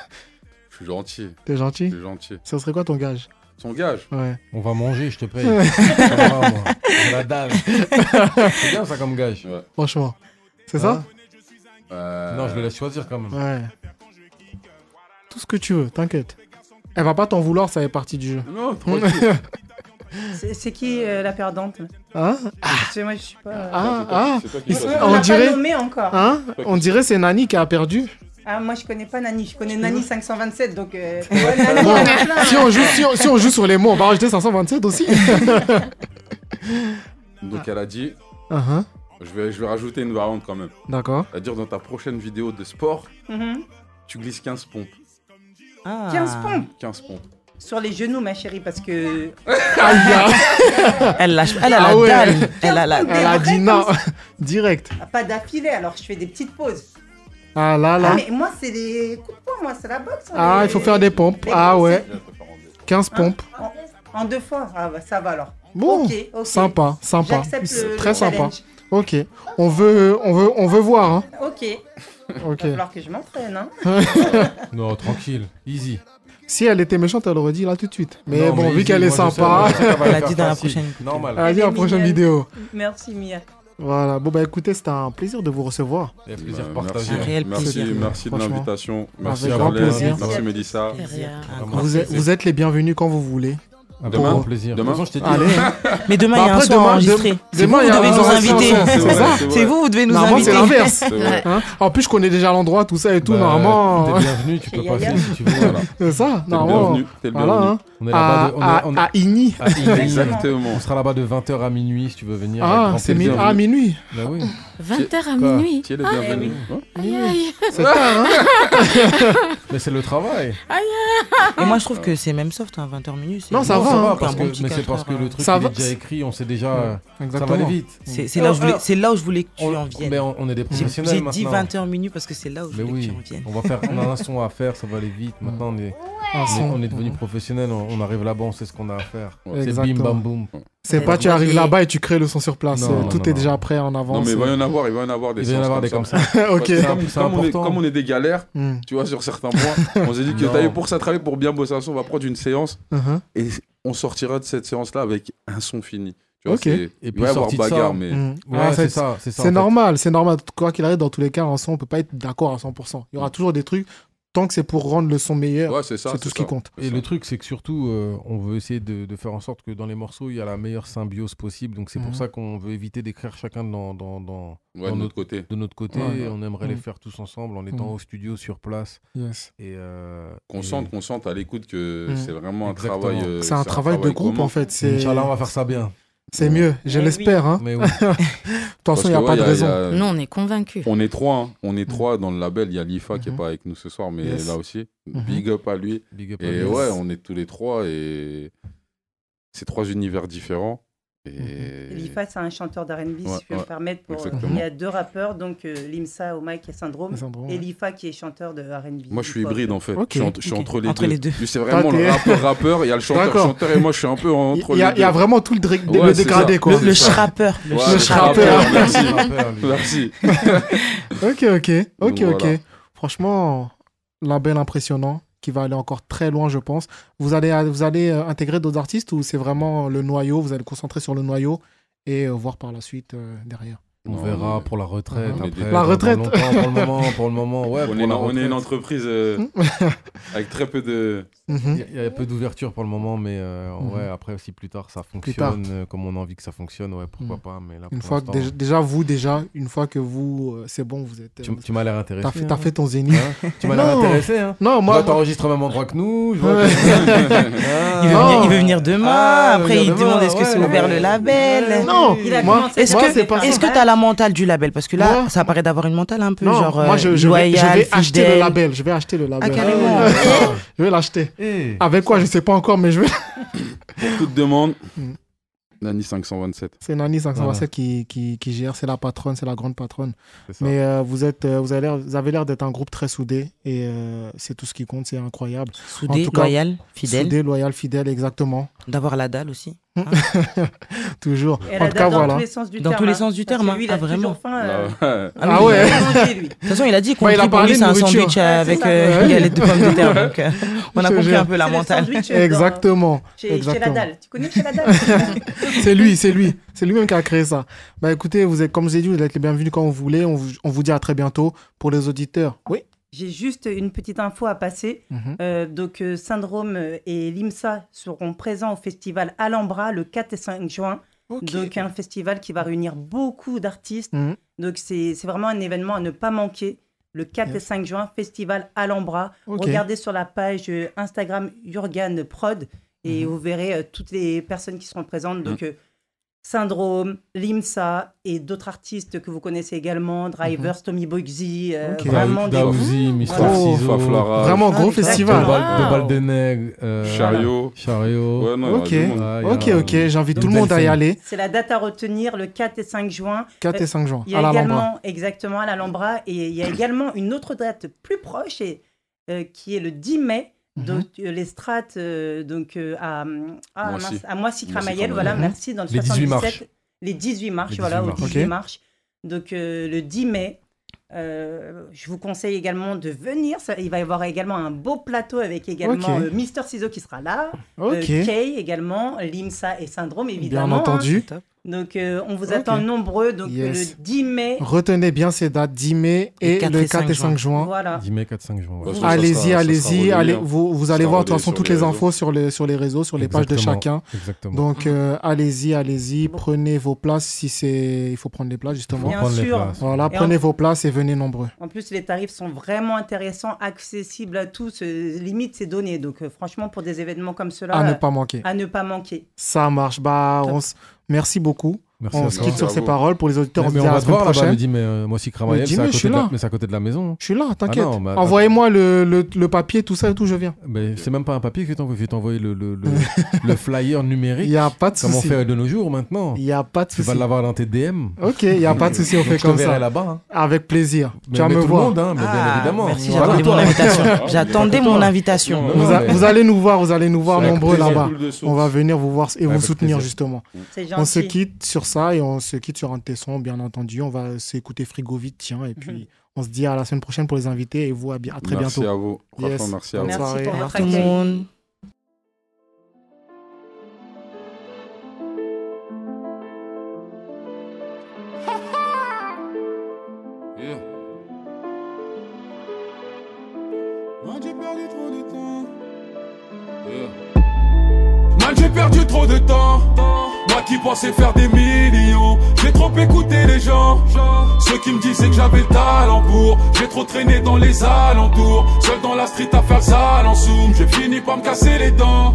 Je suis gentil. T'es gentil? Je suis gentil. Ça serait quoi ton gage? Son gage? Ouais. On va manger, je te paye. Ça va, moi. C'est la dalle. C'est bien ça comme gage. Ouais. Franchement. C'est ça? Non, je le laisse choisir quand même. Ouais. Tout ce que tu veux, t'inquiète. Elle va pas t'en vouloir, ça fait partie du jeu. Non, tranquille. C'est qui la perdante? Hein? Moi, je suis pas... On n'a dirait... pas nommé encore. Hein? On dirait c'est Nani qui a perdu. Ah, moi, je connais pas Nani. Je connais Nani 527, donc... Bon, si on joue sur les mots, on va rajouter 527 aussi. Donc elle a dit... Je vais rajouter une variante quand même. D'accord. C'est-à-dire dans ta prochaine vidéo de sport, tu glisses 15 pompes. 15 pompes? 15 pompes. Sur les genoux, ma chérie, parce que... Elle a la dalle. Elle a dit non. Direct. Pas d'affilée, alors je fais des petites pauses. Ah là. Ah, mais moi, c'est des coups de poing, moi, c'est la boxe. Ah, il faut faire des pompes. Ah ouais. 15 pompes. En 2 fois? Ah bah ça va alors. Bon, okay. Sympa. J'accepte Très le sympa. challenge. Ok. On veut voir. Hein. Ok. Ok. Il va falloir que je m'entraîne. Hein. Non, tranquille, easy. Si elle était méchante, elle aurait dit là tout de suite. Mais Non, bon, mais vu easy, qu'elle est moi, je sais, sympa. moi, je sais qu'elle va Elle le a faire dit dans la facile. prochaine. Normal. Elle a dit la prochaine vidéo. Merci Mia. Voilà. Bon, bah écoutez, c'était un plaisir de vous recevoir. Et plaisir Bah, partagé. Un réel Merci, plaisir. merci de Franchement. l'invitation. Merci Avec grand Charlène, plaisir. merci Mélissa. Vous êtes les bienvenus quand vous voulez. Avec grand plaisir. Demain. De toute façon, je t'ai dit. Allez. Mais demain, Bah il y a un après, soir demain, enregistré. C'est vous, demain, il y vous a devez un nous soir inviter. C'est ça. C'est vous, vous devez nous Normalement, inviter. c'est l'inverse. C'est vrai. Hein, en plus, je connais déjà l'endroit, tout ça et tout. Bah, Normalement. T'es bienvenu, tu peux passer si tu veux. Voilà. C'est ça. T'es le Normalement. bienvenu. T'es le Voilà. bienvenu. Hein. On est là-bas de- À Igny. à Igny. Exactement. On sera là-bas de 20h à minuit si tu veux venir. Ah, avec grand c'est plaisir. à minuit. Bah oui. 20h à Quoi minuit. Qui est le Ah, bienvenu hein Aïe, aïe. C'est tard, hein. Mais c'est le travail. Et moi, je trouve que c'est même soft, 20h minuit. Non, ça Non, va, ça hein. va, Un parce bon que, petit mais c'est 4 parce que heures, le truc ça il va. est déjà écrit, on sait déjà, ça va Exactement. aller vite. C'est là où je voulais que tu en viennes. Mais on est des J'ai professionnels dit maintenant. 20h minuit parce que c'est là où je Mais voulais que oui, tu en viennes. on va faire, on a un son à faire, ça va aller vite. Maintenant, on est devenus professionnels, on arrive là-bas, on sait ce qu'on a à faire. C'est bim Exactement. bam boum. C'est pas tu arrives là-bas et tu crées le son sur place. Non, non, Tout non, est non. déjà prêt en avance. Non, mais il va y en avoir des Il va y en séances avoir des comme ça. Ok. Comme on est des galères, tu vois, sur certains points, on s'est dit que Non. t'as eu pour ça travailler pour bien bosser un son, on va prendre une séance Uh-huh. et on sortira de cette séance-là avec un son fini. Tu vois, Ok. il Et puis va y avoir sorti de ça, bagarre, mais Ouais, Ah, c'est ça. en C'est fait. normal, c'est normal. Quoi qu'il arrive, dans tous les cas, un son, on peut pas être d'accord à 100%. Il y aura toujours des trucs, tant que c'est pour rendre le son meilleur, ouais, c'est ça, c'est tout ce qui compte. Et le truc, c'est que surtout, on veut essayer de faire en sorte que dans les morceaux, il y a la meilleure symbiose possible. Donc c'est pour ça qu'on veut éviter d'écrire chacun ouais, dans de notre côté. de notre côté. Ouais. Et on aimerait les faire tous ensemble en étant au studio, sur place. Yes. Et, Qu'on sente à l'écoute que c'est vraiment un Exactement. travail. C'est un travail de groupe, commun. en fait. C'est Inch'Allah, on va faire ça bien. c'est mieux, je Eh l'espère. Hein. Mais oui. De toute Parce façon, il n'y a que, pas ouais, de raison. Nous, on est convaincus. On est trois, hein. On est trois dans le label. Il y a Lifa qui est pas avec nous ce soir, mais Yes. là aussi. Big up à lui. Big up à Et lui. ouais, on est tous les trois et c'est trois univers différents. Et Lifa, c'est un chanteur d'R&B, si je peux me permettre. exactement. Il y a deux rappeurs, donc Limsa, Omai et Syndrome. Syndrome, Et ouais. Lifa qui est chanteur de R&B. Moi, je suis hybride en fait. Ok. Je suis entre Entre les deux. Lui, c'est vraiment Toi, le t'es- rappeur. Il y a le D'accord. chanteur, et moi, je suis un peu entre Il y les a deux. vraiment tout le Ouais, c'est dégradé, ça. quoi. Le schrappeur. Ouais, le schrappeur. Merci. Ok. Donc, voilà. Franchement, label impressionnant qui va aller encore très loin, je pense. Vous allez intégrer d'autres artistes ou c'est vraiment le noyau, vous allez concentrer sur le noyau et voir par la suite derrière. On verra pour la retraite. on est Après, des- La dans retraite. longtemps, pour le moment, ouais. On pour est la on est une retraite. entreprise avec très peu de. Il y a peu d'ouverture pour le moment, mais ouais, après, si plus tard ça fonctionne comme on a envie que ça fonctionne, ouais, pourquoi pas. Mais là, Une pour fois que l'instant, une fois que vous, c'est bon, vous êtes. tu m'as l'air intéressé. T'as fait ton zénith. Hein, tu m'as l'air Non. intéressé. Hein. Non, moi. T'enregistres au même endroit que nous. Je vois Ouais. que- Il veut venir demain. Ah, Après, venir il demain, demande est-ce que c'est ouais. ouvert le label. Non, Il a moi, commencé Est-ce moi, que c'est pas est-ce ça. que t'as la mentale du label? Parce que là, Moi ça paraît d'avoir une mentale un peu Non, genre moi je vais loyal, acheter le fidèle. label. Je vais acheter le label. Ah, carrément. Je vais l'acheter. Eh. Avec quoi, je sais pas encore, mais je vais. Pour toute demande, Mm. Nani 527. C'est Nani 527 qui gère, c'est la patronne, c'est la grande patronne. C'est ça. Mais vous avez l'air d'être un groupe très soudé et c'est tout ce qui compte, c'est incroyable. Soudé, En tout cas, loyal, fidèle. Soudé, loyal, fidèle, exactement. D'avoir la dalle aussi. Toujours. Et En tout cas, dans voilà. tous les sens du Dans terme. tous les hein. sens du Parce terme, que lui, il hein. a Ah, vraiment. toujours faim. Ah ouais. il a mangé, lui. De toute façon, il a dit qu'on Ouais, il a pour parlé lui, de c'est un nourriture. sandwich Ouais, avec c'est ça. galette de pommes de terre. Donc, on a Je te compris jure. un peu la C'est le mentale. sandwich Exactement. Chez la Exactement. dalle. Tu connais chez la dalle? C'est lui. C'est lui-même qui a créé ça. Bah écoutez, comme je vous ai dit, vous êtes les bienvenus quand vous voulez. On vous dit à très bientôt. Pour les auditeurs, oui. J'ai juste une petite info à passer. Donc, Syndrome et Limsa seront présents au festival Alhambra le 4 et 5 juin. Donc, un festival qui va réunir beaucoup d'artistes. Donc, c'est vraiment un événement à ne pas manquer. Le 4 et 5 juin, festival Alhambra. Ok. Regardez sur la page Instagram Urgan Prod et vous verrez toutes les personnes qui seront présentes. Donc, Syndrome, Limsa et d'autres artistes que vous connaissez également, Drivers, Tommy Bugsy, vraiment des Daouzi, Mr. Voilà. Cizo, Faflara. Vraiment gros exactement. festival. de Baldeneg, Chariot. Chariot. Ouais, non, Ok, il y a du monde. ok. J'invite Une tout le belle monde à y scène. aller. C'est la date à retenir, le 4 et 5 juin. 4 et 5 juin, Il y à a l'Alhambra. également, exactement, à l'Alhambra. Et il y a également une autre date plus proche, qui est le 10 mai. Donc, les strates à Moissy. Moissy-Cramayel, voilà, merci, dans le Les 18 77. marches. Les 18 marches, Les voilà, 18 aux marches. 18 Ok. marches. Donc, le 10 mai, Je vous conseille également de venir. Il va y avoir également un beau plateau avec également Mister Ciseaux qui sera là. Kay également, Limsa et Syndrome évidemment. Bien entendu. Donc on vous attend nombreux. Donc le 10 mai. Retenez bien ces dates, 10 mai et le 4 et 5 juin. Voilà. 10 mai, 4-5 juin. Ouais. Allez-y. Vous allez voir de toute façon toutes les infos sur les réseaux, sur les pages de chacun. Exactement. Donc allez-y. Prenez vos places il faut prendre les places justement. Bien sûr. Voilà, prenez vos places et venez nombreux. En plus, les tarifs sont vraiment intéressants, accessibles à tous. Limite, c'est donné. Donc franchement, pour des événements comme cela, à ne pas manquer. Ça marche. Merci beaucoup. On se quitte sur ces paroles. Pour les auditeurs, on se dit à la semaine prochaine. Moi aussi, Kramaël, c'est à côté de la maison. Je suis là, t'inquiète. Envoyez-moi le papier, tout ça et tout, je viens. Mais c'est même pas un papier que je vais t'envoyer le flyer numérique. Il n'y a pas de souci. Comme on fait de nos jours maintenant. Il n'y a pas de souci. Tu vas l'avoir dans tes DM. Ok, il n'y a pas de souci, on fait comme ça. Je te verrai là-bas. Avec plaisir. Tu vas me voir. Bien évidemment. Merci, j'attendais mon invitation. J'attendais mon invitation. Vous allez nous voir nombreux là-bas. On va venir vous voir et vous soutenir justement. On se quitte sur ça et on se quitte sur un tesson, bien entendu. On va s'écouter Frigo vite, tiens. Et puis, on se dit à la semaine prochaine pour les invités et vous, à très bientôt. Merci à vous. Franchement, merci à vous. Merci pour votre accueil. J'ai perdu trop de temps. Moi qui pensais faire des millions, j'ai trop écouté les gens. Ceux qui me disaient que j'avais le talent pour. J'ai trop traîné dans les alentours, seul dans la street à faire le sale en soum. J'ai fini par me casser les dents.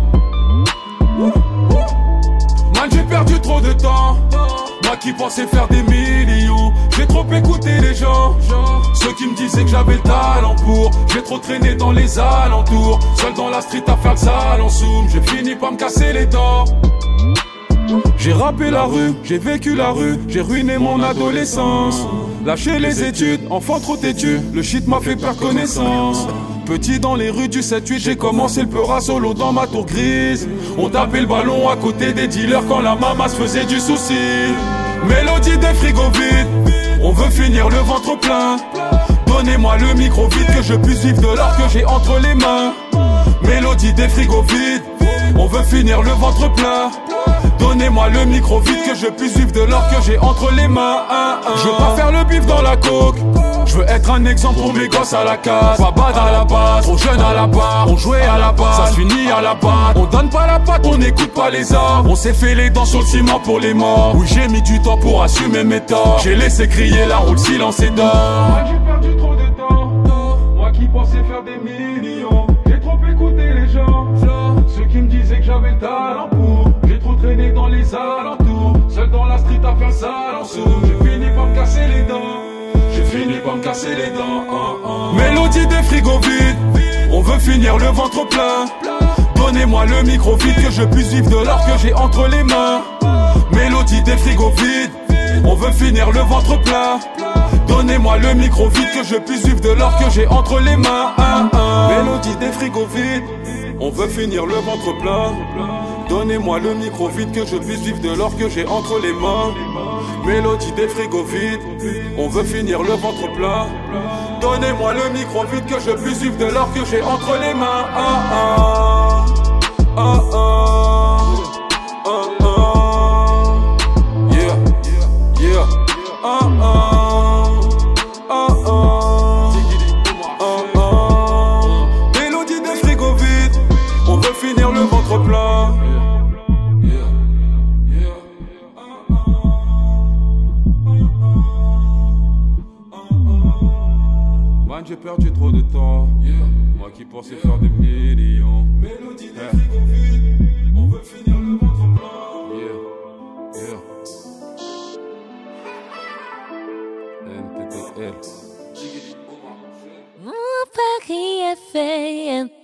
Man, j'ai perdu trop de temps. Moi qui pensais faire des millions, j'ai trop écouté les gens. Ceux qui me disaient que j'avais le talent pour. J'ai trop traîné dans les alentours, seul dans la street à faire le sale en soum. J'ai fini par me casser les dents. J'ai rappé la rue, j'ai vécu la rue, j'ai ruiné mon adolescence. Lâché les études, enfant trop têtu, le shit m'a fait perdre connaissance. Petit dans les rues du 7-8, j'ai commencé le peur à solo dans ma tour grise. On tapait le ballon à côté des dealers quand la maman se faisait du souci. Mélodie des frigos vides, on veut finir le ventre plein. Donnez-moi le micro vide que je puisse vivre de l'or que j'ai entre les mains. Mélodie des frigos vides, on veut finir le ventre plein. Donnez-moi le micro vide que je puisse vivre de l'or que j'ai entre les mains. Je veux pas faire le bif dans la coke, je veux être un exemple pour mes gosses à la case. Pas bad à la base, trop jeune à la barre. On jouait à la base, ça se finit à la batte. On donne pas la patte, on n'écoute pas les armes. On s'est fait les dents sur le ciment pour les morts. Oui, j'ai mis du temps pour assumer mes torts. J'ai laissé crier la roue, le silence et d'or. Moi j'ai perdu trop de temps, moi qui pensais faire des millions. J'ai trop écouté les gens, ceux qui me disaient que j'avais le talent pour. J'ai trop traîné dans les alentours, seul dans la street à faire sale en sourd. J'ai fini par me casser les dents. Mélodie des frigos vides, on veut finir le ventre plein. Donnez-moi le micro vide que je puisse vivre de l'or que j'ai entre les mains. Mélodie des frigos vides, on veut finir le ventre plein. Donnez-moi le micro vide que je puisse vivre de l'or que j'ai entre les mains. Mélodie des frigos vides, on veut finir le ventre plein. Donnez-moi le micro vide que je puisse vivre de l'or que j'ai entre les mains. Mélodie des frigos vides, on veut finir le ventre plein. Donnez-moi le micro vide que je puisse vivre de l'or que j'ai entre les mains. Mélodie des frigos vides, on veut finir le ventre plein. Man, j'ai perdu trop de temps. Moi qui pensais faire des millions. Mélodie des frigos vides, on veut finir le ventre plein. NTTL. Mon Paris FM.